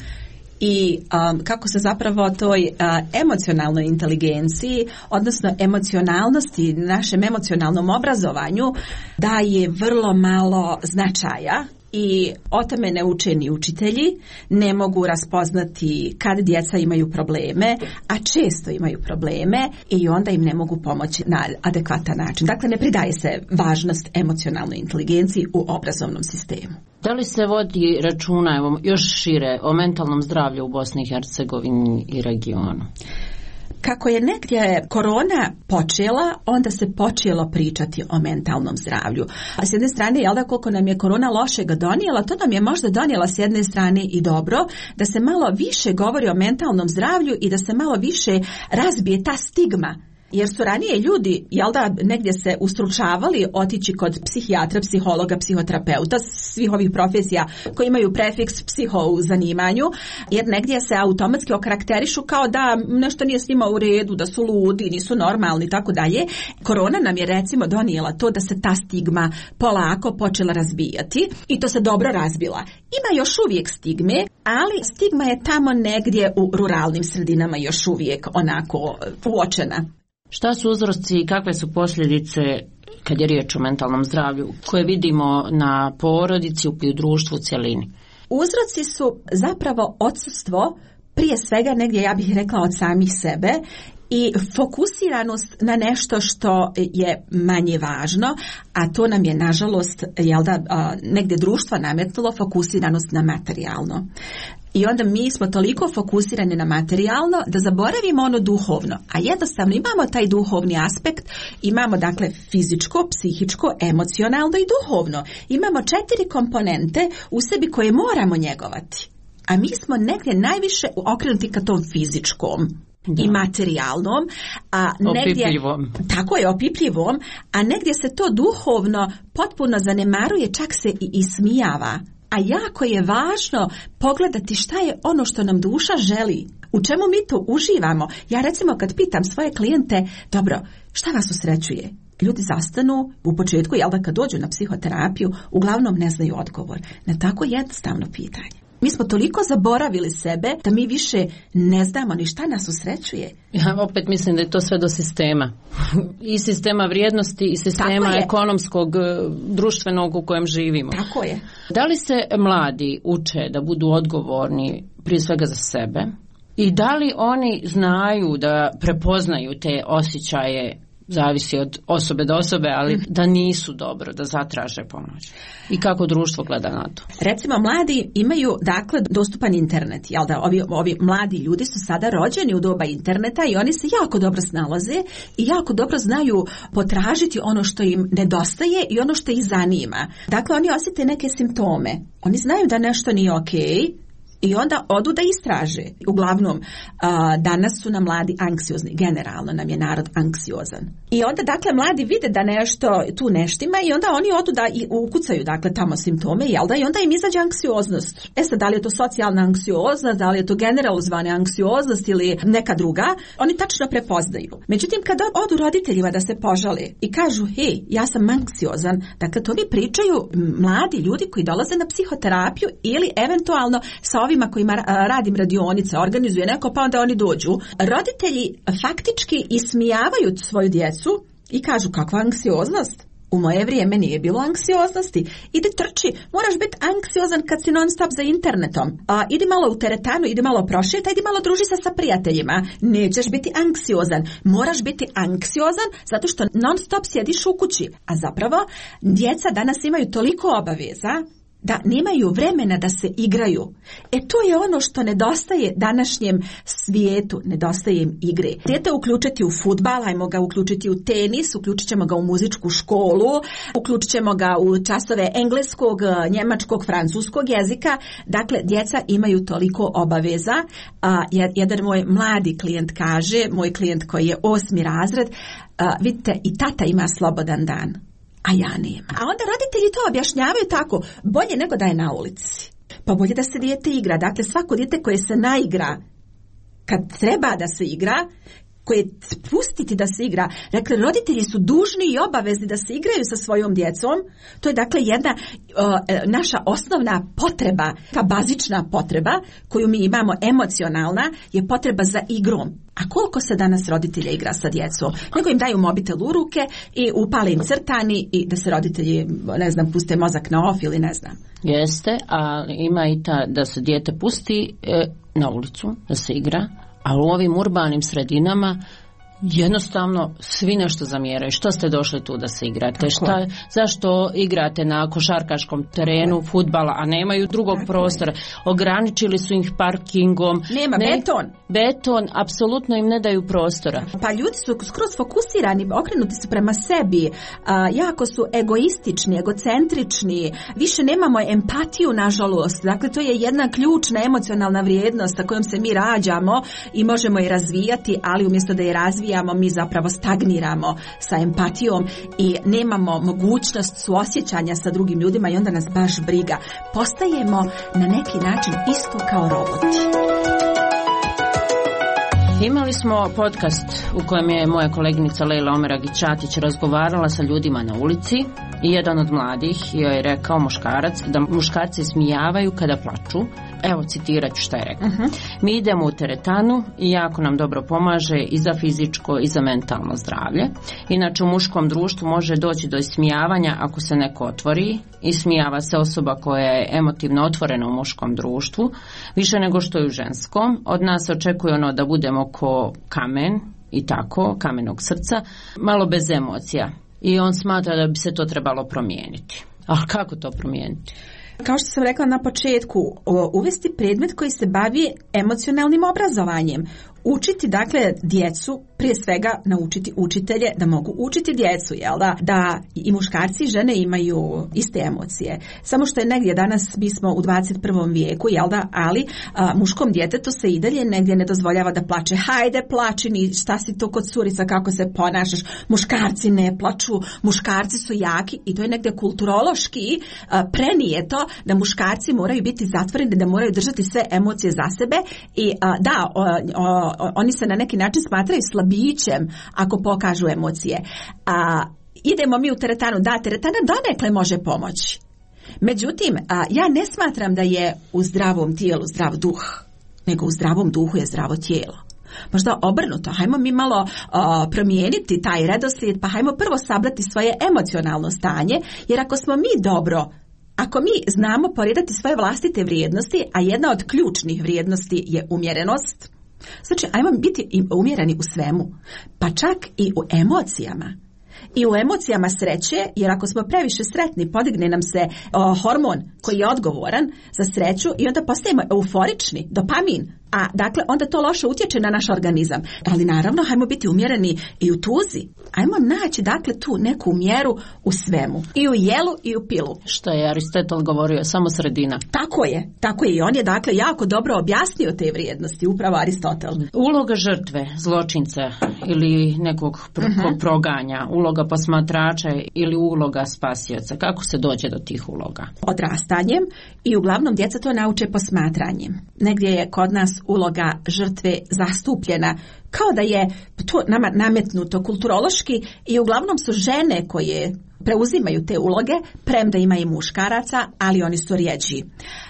I um, kako se zapravo toj uh, emocionalnoj inteligenciji, odnosno emocionalnosti, našem emocionalnom obrazovanju daje vrlo malo značaja. I o tome ne uče ni učitelji, ne mogu raspoznati kad djeca imaju probleme, a često imaju probleme i onda im ne mogu pomoći na adekvatan način. Dakle, ne pridaje se važnost emocionalnoj inteligenciji u obrazovnom sistemu.
Da li se vodi računa, evo, još šire o mentalnom zdravlju u Bosni i Hercegovini i regionu?
Kako je negdje korona počela, onda se počelo pričati o mentalnom zdravlju. A s jedne strane, jel da, koliko nam je korona lošega donijela, to nam je možda donijela s jedne strane i dobro, da se malo više govori o mentalnom zdravlju i da se malo više razbije ta stigma. Jer su ranije ljudi, jel da, negdje se ustručavali otići kod psihijatra, psihologa, psihoterapeuta, svih ovih profesija koji imaju prefiks psiho u zanimanju, jer negdje se automatski okarakterišu kao da nešto nije s njima u redu, da su ludi, nisu normalni i tako dalje. Korona nam je recimo donijela to da se ta stigma polako počela razbijati i to se dobro razbila. Ima još uvijek stigme, ali stigma je tamo negdje u ruralnim sredinama još uvijek onako uočena.
Šta su uzroci i kakve su posljedice kad je riječ o mentalnom zdravlju koje vidimo na porodici i u društvu u cjelini?
Uzroci su zapravo odsustvo, prije svega negdje ja bih rekla od samih sebe, i fokusiranost na nešto što je manje važno, a to nam je nažalost, jel da, negdje društvo nametnulo fokusiranost na materijalno. I onda mi smo toliko fokusirani na materijalno da zaboravimo ono duhovno, a jednostavno imamo taj duhovni aspekt, imamo dakle fizičko, psihičko, emocionalno i duhovno. Imamo četiri komponente u sebi koje moramo njegovati, a mi smo negdje najviše okrenuti ka tom fizičkom. Da. I materijalnom, a negdje, tako je, opipljivom, a negdje se to duhovno potpuno zanemaruje, čak se i ismijava. A jako je važno pogledati šta je ono što nam duša želi. U čemu mi to uživamo? Ja recimo kad pitam svoje klijente, dobro, šta vas usrećuje? Ljudi zastanu u početku, jel da kad dođu na psihoterapiju, uglavnom ne znaju odgovor na tako jednostavno pitanje. Mi smo toliko zaboravili sebe da mi više ne znamo ni šta nas usrećuje.
Ja opet mislim da je to sve do sistema. I sistema vrijednosti i sistema ekonomskog, društvenog u kojem živimo.
Tako je.
Da li se mladi uče da budu odgovorni prije svega za sebe? I da li oni znaju da prepoznaju te osjećaje, zavisi od osobe do osobe, ali da nisu dobro, da zatraže pomoć? I kako društvo gleda na to?
Recimo, mladi imaju, dakle, dostupan internet. Jel da, ovi, ovi mladi ljudi su sada rođeni u doba interneta i oni se jako dobro snalaze i jako dobro znaju potražiti ono što im nedostaje i ono što ih zanima. Dakle, oni osjete neke simptome. Oni znaju da nešto nije okej, i onda odu da istraže. Uglavnom, a, danas su nam mladi anksiozni. Generalno nam je narod anksiozan. I onda, dakle, mladi vide da nešto tu neštima i onda oni odu da i ukucaju, dakle, tamo simptome, jel da? I onda im izađe anksioznost. E sad, da li je to socijalna anksioznost, da li je to generalno zvane anksioznost ili neka druga, oni tačno prepoznaju. Međutim, kad odu roditeljima da se požale i kažu, hej, ja sam anksiozan, dakle, to mi pričaju mladi ljudi koji dolaze na psihoterapiju ili eventualno sa ovim kojima radim radionice, organizuje neko, pa onda oni dođu. Roditelji faktički ismijavaju svoju djecu i kažu, kakva anksioznost? U moje vrijeme nije bilo anksioznosti. Idi trči, moraš biti anksiozan kad si non stop za internetom. A, idi malo u teretanu, idi malo prošeta, idi malo druži se sa prijateljima. Nećeš biti anksiozan. Moraš biti anksiozan zato što non stop sjediš u kući. A zapravo, djeca danas imaju toliko obaveza da nemaju vremena da se igraju. E to je ono što nedostaje današnjem svijetu, nedostaje im igre. Dijete uključiti u fudbal, ajmo ga uključiti u tenis, uključit ćemo ga u muzičku školu, uključit ćemo ga u časove engleskog, njemačkog, francuskog jezika. Dakle, djeca imaju toliko obaveza. A, jedan moj mladi klijent kaže, moj klijent koji je osmi razred, a, vidite, i tata ima slobodan dan, a ja nema. A onda roditelji to objašnjavaju tako, bolje nego da je na ulici. Pa bolje da se dijete igra. Dakle, svako dijete koje se naigra kad treba da se igra, koje pustiti da se igra. Dakle, roditelji su dužni i obavezni da se igraju sa svojom djecom. To je dakle jedna o, naša osnovna potreba, ta bazična potreba koju mi imamo, emocionalna, je potreba za igrom. A koliko se danas roditelja igra sa djecom? Nego im daju mobitel u ruke i upale im crtani i da se roditelji, ne znam, puste mozak na off ili ne znam.
Jeste, a ima i ta da se dijete pusti e, na ulicu, da se igra, ali u ovim urbanim sredinama jednostavno svi nešto zamjeraju. Što ste došli tu da se igrate? Šta, zašto igrate na košarkaškom terenu fudbala, a nemaju drugog Tako prostora? Ograničili su ih parkingom.
Nema ne, beton.
Beton, apsolutno im ne daju prostora.
Pa ljudi su skroz fokusirani, okrenuti su prema sebi, a, jako su egoistični, egocentrični, više nemamo empatiju, nažalost. Dakle, to je jedna ključna emocionalna vrijednost sa kojom se mi rađamo i možemo je razvijati, ali umjesto da je razvijamo, mi zapravo stagniramo sa empatijom i nemamo mogućnost suosjećanja sa drugim ljudima i onda nas baš briga. Postajemo na neki način isto kao roboti.
Imali smo podcast u kojem je moja koleginica Lejla Omeragić-Čatić razgovarala sa ljudima na ulici i jedan od mladih joj je rekao, muškarac, da muškarci smijavaju kada plaču. Evo, citirat ću šta je rekao. Uh-huh. Mi idemo u teretanu i jako nam dobro pomaže i za fizičko i za mentalno zdravlje. Inače, u muškom društvu može doći do ismijavanja ako se neko otvori. Ismijava se osoba koja je emotivno otvorena u muškom društvu, više nego što je u ženskom. Od nas se očekuje ono da budemo ko kamen i tako, kamenog srca, malo bez emocija. I on smatra da bi se to trebalo promijeniti. A kako to promijeniti?
Kao što sam rekla na početku, uvesti predmet koji se bavi emocionalnim obrazovanjem. učiti, dakle, djecu, prije svega naučiti učitelje da mogu učiti djecu, jel da? Da i muškarci i žene imaju iste emocije. Samo što je negdje danas, mi smo u dvadeset prvom vijeku, jel da? Ali a, muškom djetetu se i dalje negdje ne dozvoljava da plače. Hajde, plači, ni šta si to kod curica, kako se ponašaš. Muškarci ne plaču, muškarci su jaki i to je negdje kulturološki a, prenijeto da muškarci moraju biti zatvoreni, da moraju držati sve emocije za sebe i a, da, o, o, oni se na neki način smatraju slabićem ako pokažu emocije. A, idemo mi u teretanu, da, teretana donekle može pomoći. Međutim, a, ja ne smatram da je u zdravom tijelu zdrav duh, nego u zdravom duhu je zdravo tijelo. Možda obrnuto, hajmo mi malo a, promijeniti taj redoslijed, pa hajmo prvo sabrati svoje emocionalno stanje, jer ako smo mi dobro, ako mi znamo poredati svoje vlastite vrijednosti, a jedna od ključnih vrijednosti je umjerenost, znači ajmo biti umjereni u svemu, pa čak i u emocijama. I u emocijama sreće, jer ako smo previše sretni, podigne nam se o, hormon koji je odgovoran za sreću i onda postajemo euforični, dopamin. A dakle, onda to loše utječe na naš organizam. Ali naravno, hajmo biti umjereni i u tuzi. Ajmo naći, dakle, tu neku mjeru u svemu. I u jelu i u pilu.
Što je Aristotel govorio, samo sredina.
Tako je, tako je. I on je, dakle, jako dobro objasnio te vrijednosti, upravo Aristotel.
Uloga žrtve, zločinca ili nekog pro- uh-huh. proganja, uloga posmatrača ili uloga spasioca. Kako se dođe do tih uloga?
Odrastanjem i uglavnom djeca to nauče posmatranjem. Negdje je kod nas uloga žrtve zastupljena kao da je to nama nametnuto kulturološki i uglavnom su žene koje preuzimaju te uloge, premda ima i muškaraca, ali oni su rijeđi.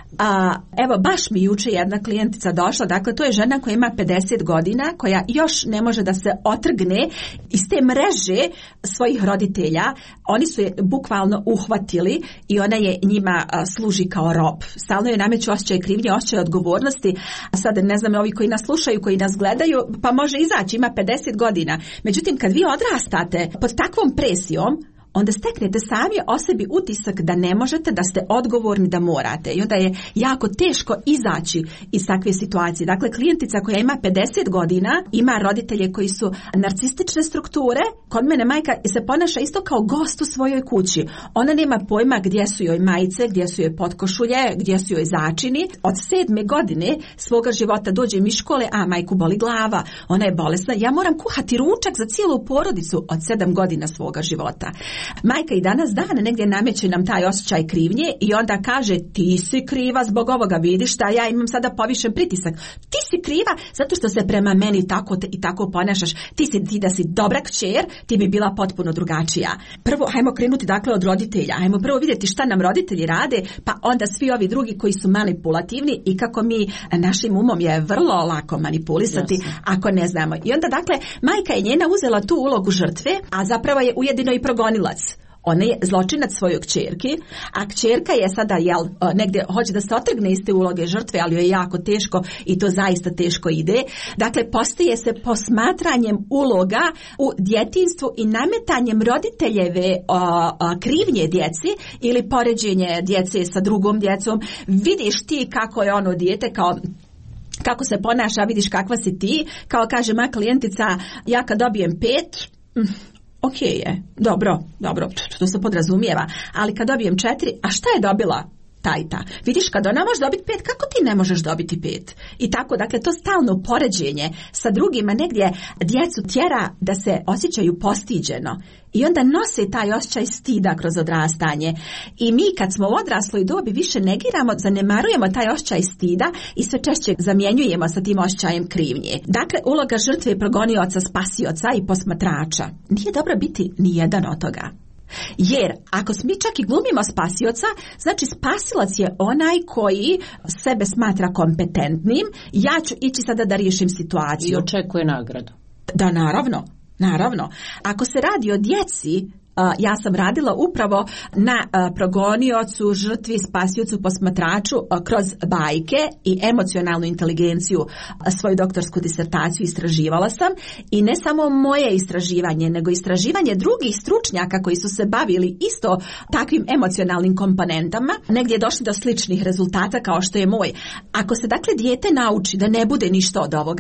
A, evo, baš mi juče jedna klijentica došla, dakle to je žena koja ima pedeset godina, koja još ne može da se otrgne iz te mreže svojih roditelja. Oni su je bukvalno uhvatili i ona je njima a, služi kao rob. Stalno je nameću osjećaj krivnje, osjećaj odgovornosti. A sad ne znam, ovi koji nas slušaju, koji nas gledaju, pa može izaći, ima pedeset godina. Međutim, kad vi odrastate pod takvom presijom, onda steknete sami o sebi utisak da ne možete, da ste odgovorni, da morate. I onda je jako teško izaći iz takve situacije. Dakle, klijentica koja ima pedeset godina, ima roditelje koji su narcistične strukture. Kod mene majka se ponaša isto kao gost u svojoj kući. Ona nema pojma gdje su joj majice, gdje su joj potkošulje, gdje su joj začini. Od sedme godine svoga života dođe mi škole, a majku boli glava, ona je bolesna. Ja moram kuhati ručak za cijelu porodicu od sedam godina svoga života. Majka i danas dana negdje nameće nam taj osjećaj krivnje i onda kaže ti si kriva zbog ovoga, vidiš šta ja imam sada povišen pritisak. Ti si kriva zato što se prema meni tako te, i tako ponašaš. Ti si ti da si dobra kćer, ti bi bila potpuno drugačija. Prvo hajmo krenuti dakle od roditelja. Hajmo prvo vidjeti šta nam roditelji rade, pa onda svi ovi drugi koji su manipulativni i kako mi našim umom je vrlo lako manipulisati yes. ako ne znamo. I onda dakle majka je njena uzela tu ulogu žrtve, a zapravo je ujedino i progonilac. Ona je zločinac svojoj kćerki, a kćerka je sada jel, negdje hoće da se otrgne iz te uloge žrtve, ali joj je jako teško i to zaista teško ide. Dakle, postaje se posmatranjem uloga u djetinjstvu i nametanjem roditeljeve o, o, krivnje djeci ili poređenje djece sa drugom djecom. Vidiš ti kako je ono dijete kao... kako se ponaša, vidiš kakva si ti, kao kaže moja klijentica, ja kad dobijem pet... Ok je, dobro, dobro, to se podrazumijeva, ali kad dobijem četiri, a šta je dobila ta i ta? Vidiš, kad ona može dobiti pet, kako ti ne možeš dobiti pet? I tako, dakle, to stalno poređenje sa drugima negdje djecu tjera da se osjećaju postiđeno. I onda nose taj osjećaj stida kroz odrastanje. I mi kad smo u odrasloj dobi više negiramo, zanemarujemo taj osjećaj stida i sve češće zamjenjujemo sa tim osjećajem krivnje. Dakle, uloga žrtve, progonioca, spasioca i posmatrača. Nije dobro biti ni jedan od toga. Jer ako mi čak i glumimo spasioca, znači spasilac je onaj koji sebe smatra kompetentnim, ja ću ići sada da riješim situaciju.
I očekuje nagradu.
Da, naravno. Naravno, ako se radi o djeci, uh, ja sam radila upravo na uh, progoniocu, žrtvi, spasiocu, posmatraču uh, kroz bajke i emocionalnu inteligenciju. Uh, svoju doktorsku disertaciju istraživala sam i ne samo moje istraživanje, nego istraživanje drugih stručnjaka koji su se bavili isto takvim emocionalnim komponentama, negdje je došli do sličnih rezultata kao što je moj. Ako se dakle dijete nauči da ne bude ništa od ovoga,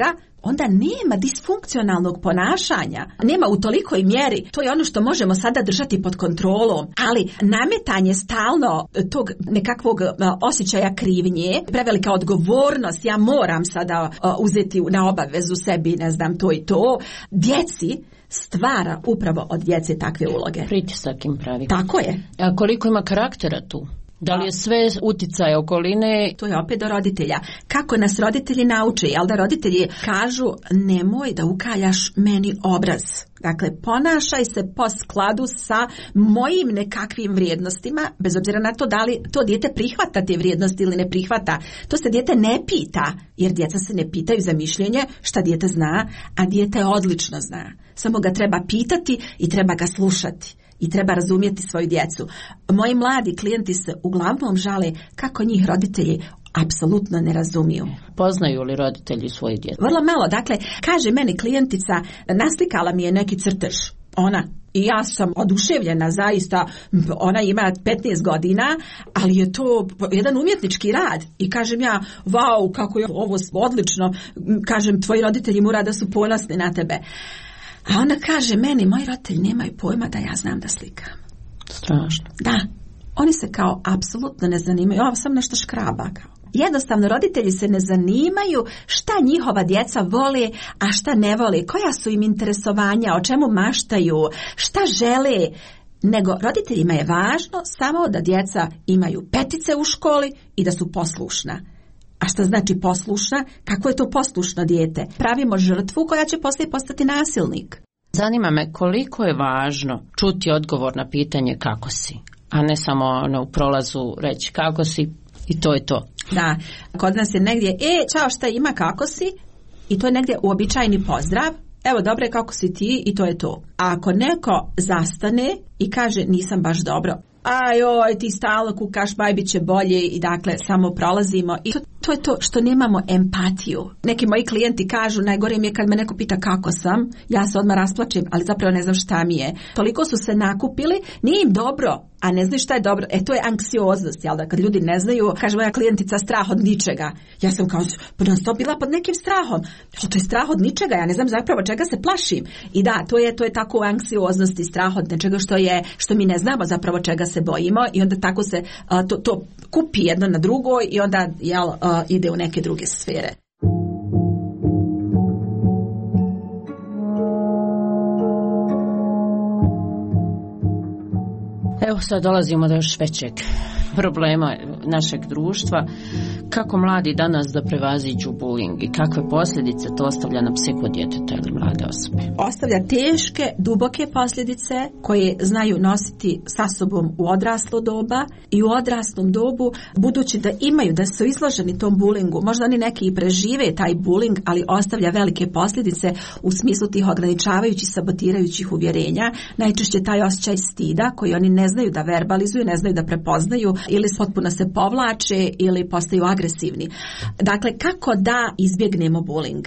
onda nema disfunkcionalnog ponašanja. Nema u tolikoj mjeri. To je ono što možemo sada držati pod kontrolom. Ali nametanje stalno tog nekakvog osjećaja krivnje, prevelika odgovornost, ja moram sada uzeti na obavezu sebi, ne znam, to i to, djeci stvara upravo od djece takve uloge.
Pritisak im pravi.
Tako je.
A koliko ima karaktera tu? Da li je sve uticaje okoline?
To je opet do roditelja. Kako nas roditelji nauče, jel da roditelji kažu nemoj da ukaljaš meni obraz. Dakle, ponašaj se po skladu sa mojim nekakvim vrijednostima, bez obzira na to da li to dijete prihvata te vrijednosti ili ne prihvata. To se dijete ne pita, jer djeca se ne pitaju za mišljenje šta dijete zna, a dijete odlično zna. Samo ga treba pitati i treba ga slušati. I treba razumjeti svoju djecu. Moji mladi klijenti se uglavnom žale kako njih roditelji apsolutno ne razumiju.
Poznaju li roditelji svoje djece?
Vrlo malo. Dakle, kaže meni klijentica, naslikala mi je neki crtež. Ona. I ja sam oduševljena, zaista, ona ima petnaest godina, ali je to jedan umjetnički rad. I kažem ja, vau, kako je ovo odlično. Kažem, tvoji roditelji mora da su ponosni na tebe. A ona kaže meni, moji roditelji nemaju pojma da ja znam da slikam.
Strašno.
Da, oni se kao apsolutno ne zanimaju. Ovo sam nešto škraba kao. Jednostavno, roditelji se ne zanimaju šta njihova djeca vole, a šta ne vole, koja su im interesovanja, o čemu maštaju, šta žele. Nego roditeljima je važno samo da djeca imaju petice u školi i da su poslušna. A šta znači poslušna? Kako je to poslušno dijete? Pravimo žrtvu koja će poslije postati nasilnik.
Zanima me koliko je važno čuti odgovor na pitanje kako si, a ne samo ono u prolazu reći kako si i to je to.
Da, kod nas je negdje, e, čao, šta ima, kako si? I to je negdje uobičajeni pozdrav. Evo, dobro je, kako si ti? I to je to. A ako neko zastane i kaže nisam baš dobro, aj oj, ti stalno kukaš, baj bit će bolje, i dakle samo prolazimo. I to, to je to što nemamo empatiju. Neki moji klijenti kažu, najgore mi je kad me neko pita kako sam, ja se odmah rasplačem, ali zapravo ne znam šta mi je. Toliko su se nakupili, nije im dobro, a ne znaju šta je dobro. E, to je anksioznost, jel da, kad ljudi ne znaju, kaže moja klijentica, strah od ničega. Ja sam kao, non stop bila pod nekim strahom. O, to je strah od ničega, ja ne znam zapravo čega se plašim. I da, to je, to je tako anksioznost i strah od nečega što je, što mi ne znamo zapravo čega se bojimo, i onda tako se a, to, to kupi jedno na drugo i onda jel, a, ide u neke druge sfere.
Evo sad dolazimo do još većeg problema našeg društva. Kako mladi danas da prevaziđu bullying i kakve posljedice to ostavlja na psihu djeteta ili mlade osobe?
Ostavlja teške, duboke posljedice koje znaju nositi sa sobom u odraslo doba i u odraslom dobu, budući da imaju, da su izloženi tom bullyingu. Možda oni neki i prežive taj bullying, ali ostavlja velike posljedice u smislu tih ograničavajućih, sabotirajućih uvjerenja. Najčešće taj osjećaj stida koji oni ne znaju da verbalizuju, ne znaju da prepoznaju, ili potpuno se povlače ili postaju agresivni. Dakle, kako da izbjegnemo bullying?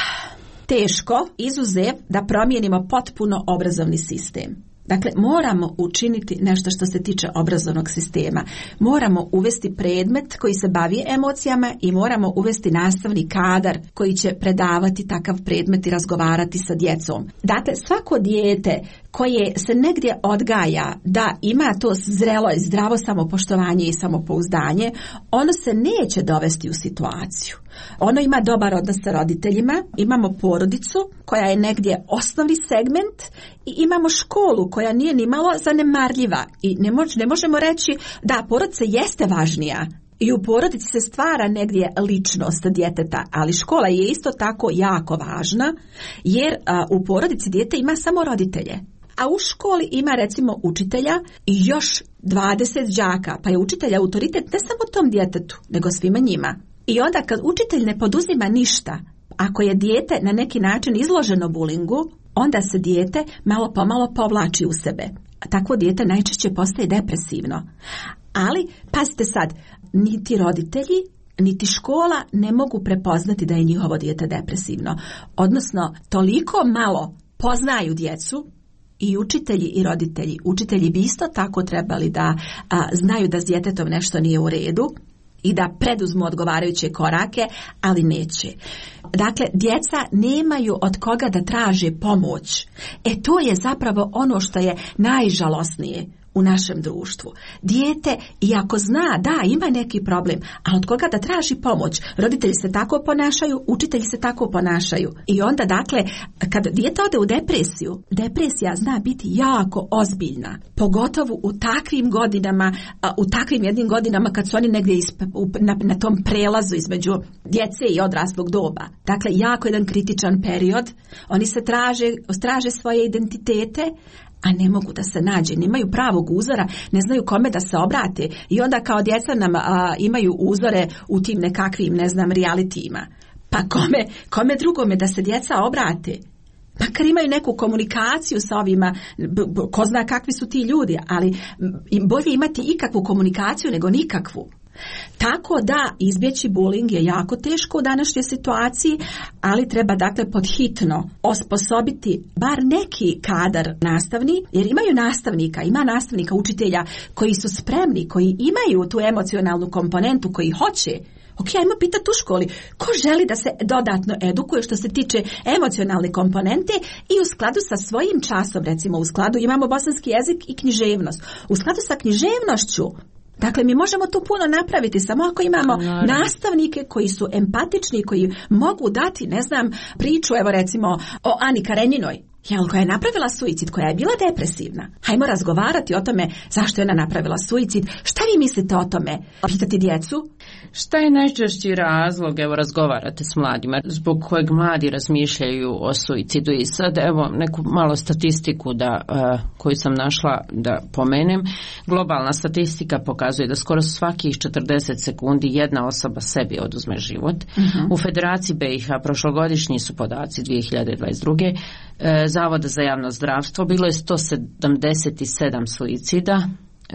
Teško, izuzev da promijenimo potpuno obrazovni sistem. Dakle, moramo učiniti nešto što se tiče obrazovnog sistema. Moramo uvesti predmet koji se bavi emocijama i moramo uvesti nastavni kadar koji će predavati takav predmet i razgovarati sa djecom. Dakle, svako dijete koje se negdje odgaja da ima to zrelo i zdravo samopoštovanje i samopouzdanje, ono se neće dovesti u situaciju. Ono ima dobar odnos sa roditeljima, imamo porodicu koja je negdje osnovni segment i imamo školu koja nije ni malo zanemarljiva. I ne, mož, ne možemo reći da porodica jeste važnija. I u porodici se stvara negdje ličnost djeteta, ali škola je isto tako jako važna, jer a, u porodici dijete ima samo roditelje. A u školi ima recimo učitelja i još dvadeset đaka, pa je učitelj autoritet ne samo tom djetetu, nego svima njima. I onda kad učitelj ne poduzima ništa, ako je dijete na neki način izloženo bulingu, onda se dijete malo pomalo povlači u sebe. A takvo dijete najčešće postaje depresivno. Ali, pazite sad, niti roditelji, niti škola ne mogu prepoznati da je njihovo dijete depresivno. Odnosno, toliko malo poznaju djecu, i učitelji i roditelji. Učitelji bi isto tako trebali da a, znaju da s djetetom nešto nije u redu, i da preduzmu odgovarajuće korake, ali neće. Dakle, djeca nemaju od koga da traže pomoć. E to je zapravo ono što je najžalosnije u našem društvu. Dijete, iako zna da ima neki problem, a od koga da traži pomoć? Roditelji se tako ponašaju, učitelji se tako ponašaju. I onda, dakle, kad dijete ode u depresiju, depresija zna biti jako ozbiljna. Pogotovo u takvim godinama, u takvim jednim godinama kad su oni negdje isp, na, na tom prelazu između djece i odraslog doba. Dakle, jako jedan kritičan period. Oni se traže, traže svoje identitete, a ne mogu da se nađe, nemaju pravog uzora, ne znaju kome da se obrate i onda kao djeca nam a, imaju uzore u tim nekakvim, ne znam, realitijima. Pa kome, kome drugome da se djeca obrate? Makar imaju neku komunikaciju sa ovima, ko zna kakvi su ti ljudi, ali bolje imati ikakvu komunikaciju nego nikakvu. Tako da izbjeći bullying je jako teško u današnjoj situaciji, ali treba dakle podhitno osposobiti bar neki kadar nastavni, jer imaju nastavnika, ima nastavnika, učitelja koji su spremni, koji imaju tu emocionalnu komponentu, koji hoće. Ok, ajmo pitati u školi ko želi da se dodatno edukuje što se tiče emocionalne komponente i u skladu sa svojim časom, recimo u skladu imamo bosanski jezik i književnost. U skladu sa književnošću, dakle, mi možemo tu puno napraviti samo ako imamo Naravno. nastavnike koji su empatični, koji mogu dati, ne znam, priču, evo recimo, o Ani Karenjinoj, jel, koja je napravila suicid, koja je bila depresivna. Hajmo razgovarati o tome zašto je ona napravila suicid. Šta vi mislite o tome? Pitati djecu?
Šta je najčešći razlog, evo razgovarate s mladima, zbog kojeg mladi razmišljaju o suicidu? I sad evo neku malo statistiku da, uh, koju sam našla da pomenem. Globalna statistika pokazuje da skoro svakih četrdeset sekundi jedna osoba sebi oduzme život. Uh-huh. U Federaciji B i H prošlogodišnji su podaci dvije hiljade dvadeset druge. Uh, Zavoda za javno zdravstvo bilo je sto sedamdeset sedam suicida.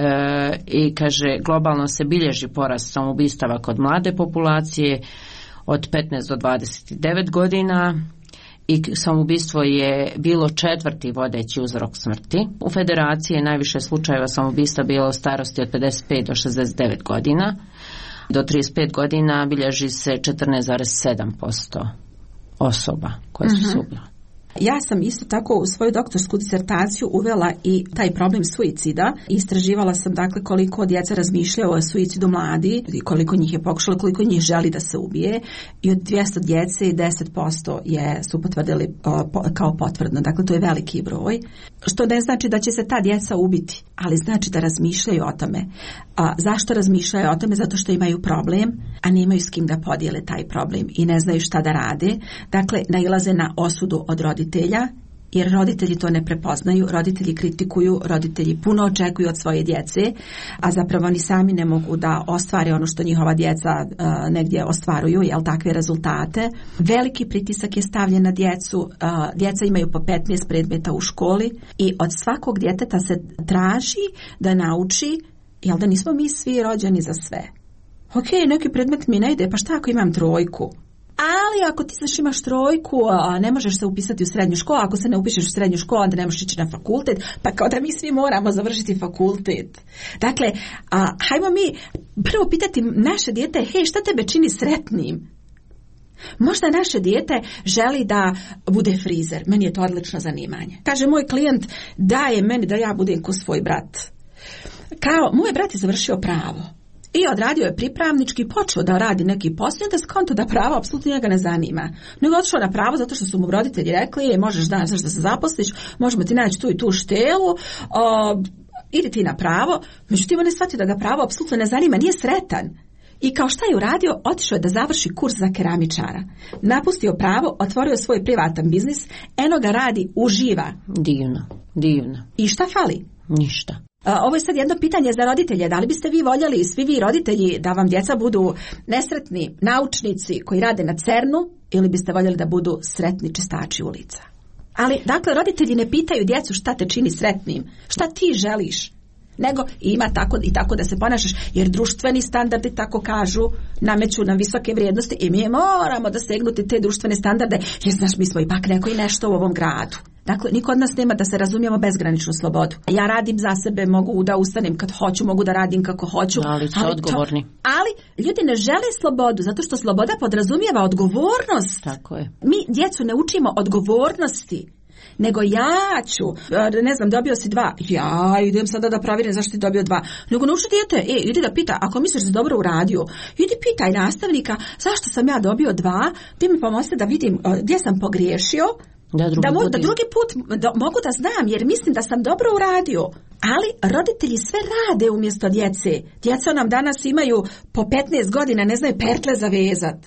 E, i kaže globalno se bilježi porast samoubistava kod mlade populacije od petnaest do dvadeset devet godina i samoubistvo je bilo četvrti vodeći uzrok smrti. U Federaciji je najviše slučajeva samoubistva bilo u starosti od pedeset pet do šezdeset devet godina. Do trideset pet godina bilježi se četrnaest zarez sedam posto osoba koje su uh-huh. se ubile.
Ja sam isto tako u svoju doktorsku disertaciju uvela i taj problem suicida. Istraživala sam dakle koliko djeca razmišljaju o suicidu mladi, koliko njih je pokušalo, koliko njih želi da se ubije i od dvjesto djece deset posto je su potvrdili o, po, kao potvrdno. Dakle, to je veliki broj. Što ne znači da će se ta djeca ubiti, ali znači da razmišljaju o tome. A zašto razmišljaju o tome? Zato što imaju problem, a nemaju s kim da podijele taj problem i ne znaju šta da rade. Dakle, nailaze na osudu od roditelja, jer roditelji to ne prepoznaju, roditelji kritikuju, roditelji puno očekuju od svoje djece, a zapravo oni sami ne mogu da ostvare ono što njihova djeca uh, negdje ostvaruju, jel, takve rezultate. Veliki pritisak je stavljen na djecu, uh, djeca imaju po petnaest predmeta u školi i od svakog djeteta se traži da nauči, jel, da nismo mi svi rođeni za sve. Ok, neki predmet mi ne ide, pa šta ako imam trojku? Ali ako ti znaš imaš trojku, a ne možeš se upisati u srednju školu, ako se ne upišeš u srednju školu, onda ne možeš ići na fakultet, pa kao da mi svi moramo završiti fakultet. Dakle, a, hajmo mi prvo pitati naše dijete, hej, šta tebe čini sretnim? Možda naše dijete želi da bude frizer, meni je to odlično zanimanje. Kaže moj klijent, daje meni da ja budem ko svoj brat. Kao, moj brat je završio pravo. I odradio je pripravnički, počeo da radi neki posao, da skonto da pravo apsolutno njega ne zanima. Nego otišao na pravo zato što su mu roditelji rekli, e, možeš danas da se zaposliš, možemo ti naći tu i tu štelu, o, idi ti na pravo. Međutim, on je shvatio da ga pravo apsolutno ne zanima, nije sretan. I kao šta je uradio, otišao je da završi kurs za keramičara. Napustio pravo, otvorio svoj privatan biznis, eno ga radi, uživa.
Divno, divno.
I šta fali?
Ništa.
Ovo je sad jedno pitanje za roditelje. Da li biste vi voljeli, svi vi roditelji, da vam djeca budu nesretni naučnici koji rade na cernu ili biste voljeli da budu sretni čistači ulica? Ali, dakle, roditelji ne pitaju djecu šta te čini sretnim. Šta ti želiš? nego ima tako i tako da se ponašaš, jer društveni standardi tako kažu, nameću nam visoke vrijednosti i mi moramo da stegnuti te društvene standarde, jer znaš, mi smo ipak neko i nešto u ovom gradu. Dakle, niko od nas nema, da se razumijemo, bezgraničnu slobodu. Ja radim za sebe, mogu da ustanem kad hoću, mogu da radim kako hoću.
Ali ste odgovorni.
To, ali ljudi ne žele slobodu, zato što sloboda podrazumijeva odgovornost.
Tako je.
Mi djecu ne učimo odgovornosti, nego ja ću, ne znam, dobio si dva, ja idem sada da provjerim zašto ti dobio dva. Nego nauči dijete, e, idi da pita, ako misliš da si dobro uradio, idi pitaj nastavnika zašto sam ja dobio dva, ti mi pomozite da vidim gdje sam pogriješio,
Da drugi,
da, mo,
put...
da drugi put da, mogu da znam, jer mislim da sam dobro uradio. Ali roditelji sve rade umjesto djece. Djeca nam danas imaju po petnaest godina, ne znaju pertle zavezat.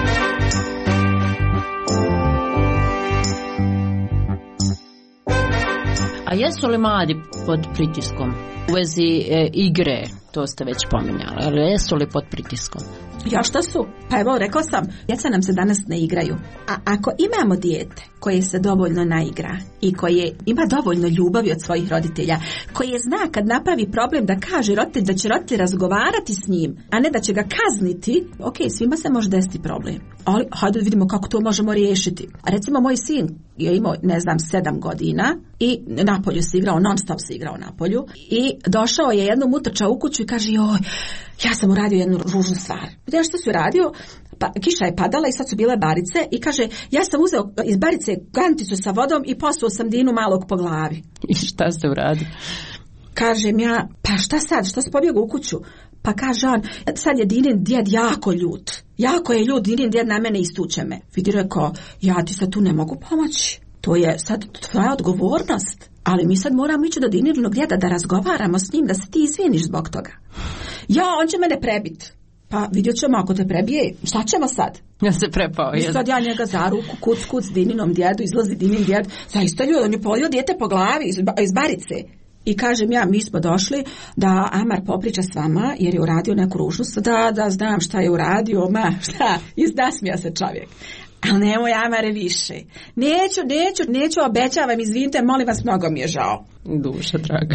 A jesu li mladi pod pritiskom? U vezi e, igre, to ste već pominjali, ali jesu li pod pritiskom?
Ja šta su? Pa evo, rekla sam, djeca nam se danas ne igraju. A ako imamo dijete koje se dovoljno naigra i koje ima dovoljno ljubavi od svojih roditelja, koje zna kad napravi problem da kaže roditelj, da će roditelj razgovarati s njim, a ne da će ga kazniti, ok, svima se može desiti problem. Ali hajde vidimo kako to možemo riješiti. A recimo moj sin je imao, ne znam, sedam godina i napolju se igrao, non stop se igrao napolju i došao je jednom utrčao u kuću i kaže, joj, ja sam uradio jednu ružnu stvar. Gdje što si uradio? Pa, kiša je padala i sad su bile barice i kaže, ja sam uzeo iz barice kanticu sa vodom i posuo sam Dinu malog po glavi.
I šta ste uradili?
Kažem ja, pa šta sad, što si pobjegao u kuću? Pa kaže on, sad je Dinin djed jako ljut. Jako je ljut, Dinin djed na mene istuče me. Vidi, rekao, ja ti sad tu ne mogu pomoći. To je sad tvoja odgovornost. Ali mi sad moramo ići do Dininog djeda da razgovaramo s njim, da se ti izviniš zbog toga. Ja, on će mene prebit. Pa vidjet ćemo, ako te prebije, šta ćemo sad?
Ja se prepao.
I sad ja njega za ruku, kuc, kuc, Dininom djedu, izlazi Dinin djed. Zaista ljud, on je polio dijete po glavi iz, iz barice. I kažem ja, mi smo došli da Amar popriča s vama, jer je uradio neku ružnost. Da, da, znam šta je uradio, ma, šta, izdasmija se čovjek. Ali nemoj, Amare, više. Neću, neću, neću, obećavam, izvinite, molim vas, mnogo mi je žao.
Duša draga.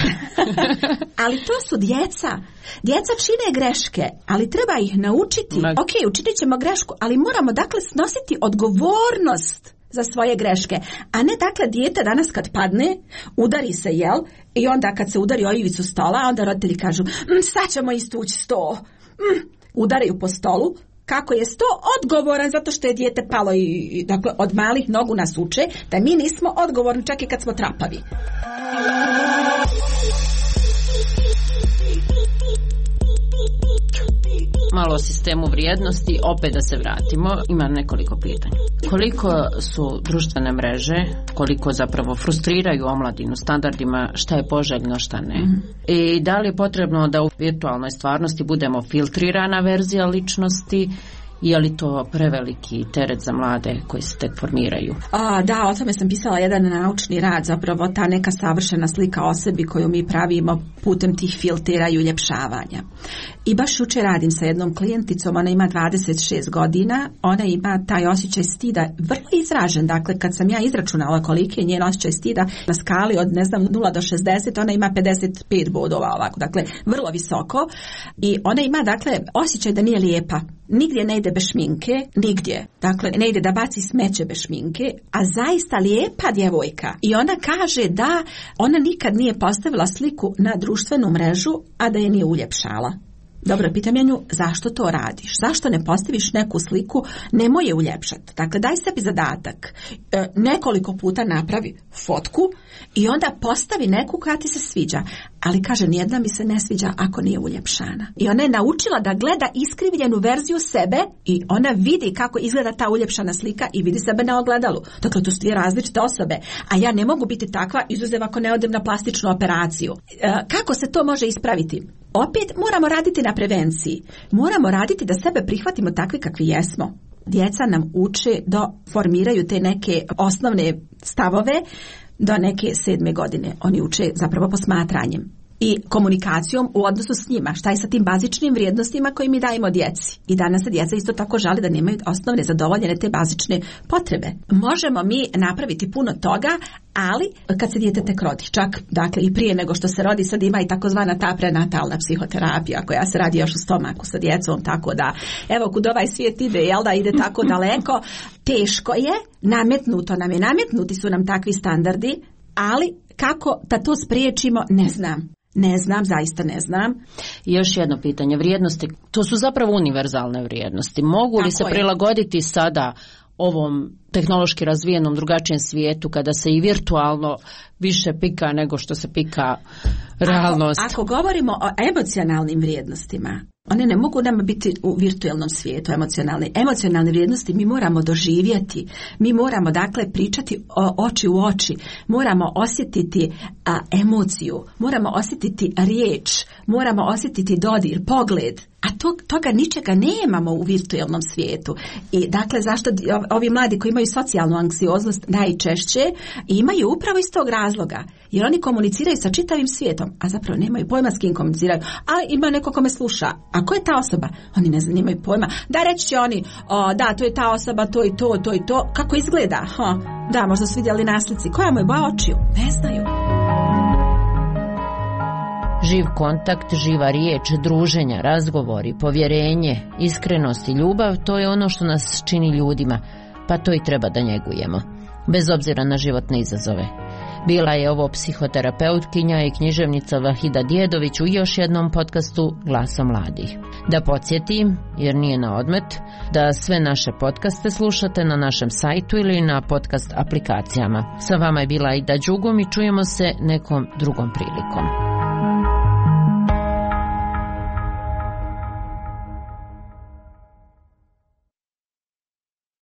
Ali to su djeca. Djeca čine greške, ali treba ih naučiti. Na... Ok, učinit ćemo grešku, ali moramo dakle snositi odgovornost za svoje greške. A ne dakle dijete danas kad padne, udari se, jel? I onda kad se udari o ivicu stola, onda roditelji kažu, mmm, sad ćemo istući sto. Mm, udaraju po stolu. Kako je sto odgovoran zato što je dijete palo i, i dakle od malih nogu nas uče da mi nismo odgovorni čak i kad smo trapavi.
Malo o sistemu vrijednosti, opet da se vratimo, imam nekoliko pitanja. Koliko su društvene mreže, koliko zapravo frustriraju omladinu standardima, šta je poželjno, šta ne? Mm-hmm. I da li je potrebno da u virtualnoj stvarnosti budemo filtrirana verzija ličnosti, je li to preveliki teret za mlade koji se tek formiraju?
A, da, o tome sam pisala jedan naučni rad, zapravo ta neka savršena slika o sebi koju mi pravimo putem tih filtera i uljepšavanja. I baš jučer radim sa jednom klijenticom, ona ima dvadeset šest godina, ona ima taj osjećaj stida vrlo izražen, dakle kad sam ja izračunala koliki je njen osjećaj stida na skali od ne znam nula do šezdeset, ona ima pedeset pet bodova ovako, dakle vrlo visoko i ona ima dakle osjećaj da nije lijepa, nigdje ne ide bez šminke, nigdje, dakle ne ide da baci smeće bez šminke, a zaista lijepa djevojka i ona kaže da ona nikad nije postavila sliku na društvenu mrežu, a da je nije uljepšala. Dobro, pitam ja nju, zašto to radiš? Zašto ne postaviš neku sliku, nemoj je uljepšati? Dakle, daj sebi zadatak, e, nekoliko puta napravi fotku i onda postavi neku koja ti se sviđa. Ali kaže, nijedna mi se ne sviđa ako nije uljepšana. I ona je naučila da gleda iskrivljenu verziju sebe i ona vidi kako izgleda ta uljepšana slika i vidi sebe na ogledalu. Dakle, to su dvije različite osobe. A ja ne mogu biti takva, izuzev ako ne odem na plastičnu operaciju. E, kako se to može ispraviti? Opet moramo raditi na prevenciji. Moramo raditi da sebe prihvatimo takvi kakvi jesmo. Djeca nam uče da formiraju te neke osnovne stavove do neke sedme godine. Oni uče zapravo posmatranjem. i komunikacijom u odnosu s njima. Šta je sa tim bazičnim vrijednostima koje mi dajemo djeci? I danas se djeca isto tako žali da nemaju osnovne zadovoljene te bazične potrebe. Možemo mi napraviti puno toga, ali kad se dijete tek rodi, čak dakle i prije nego što se rodi, sad ima i takozvana ta prenatalna psihoterapija koja se radi još u stomaku sa djecom, tako da evo kud ovaj svijet ide, jel da ide tako daleko, teško je, nametnuto nam je, nametnuti su nam takvi standardi, ali kako da to spriječimo, ne znam. Ne znam, zaista ne znam.
I još jedno pitanje, vrijednosti, to su zapravo univerzalne vrijednosti. Mogu li se prilagoditi sada ovom tehnološki razvijenom drugačijem svijetu kada se i virtualno više pika nego što se pika realnost?
Ako, ako govorimo o emocionalnim vrijednostima, one ne mogu nama biti u virtualnom svijetu emocionalne. Emocionalne vrijednosti mi moramo doživjeti. Mi moramo dakle pričati o, oči u oči. Moramo osjetiti a, emociju. Moramo osjetiti riječ. Moramo osjetiti dodir, pogled. A to, toga ničega nemamo u virtualnom svijetu. I dakle zašto ovi mladi koji imaju socijalnu anksioznost najčešće imaju upravo iz tog razloga. Jer oni komuniciraju sa čitavim svijetom, a zapravo nemaju pojma s kim komuniciraju. A ima neko ko me sluša. A ko je ta osoba? Oni ne znaju, nemaju pojma. Da, reći će oni, o, da, to je ta osoba, to i to, to i to. Kako izgleda? Ha, da, možda su vidjeli na slici. Koja mu je boja očiju? Ne znaju.
Živ kontakt, živa riječ, druženja, razgovori, povjerenje, iskrenost i ljubav, to je ono što nas čini ljudima, pa to i treba da njegujemo, bez obzira na životne izazove. Bila je ovo psihoterapeutkinja i književnica Vahida Djedović u još jednom podcastu Glasa mladih. Da podsjetim, jer nije na odmet, da sve naše podcaste slušate na našem sajtu ili na podcast aplikacijama. Sa vama je bila Ida Đugum i čujemo se nekom drugom prilikom.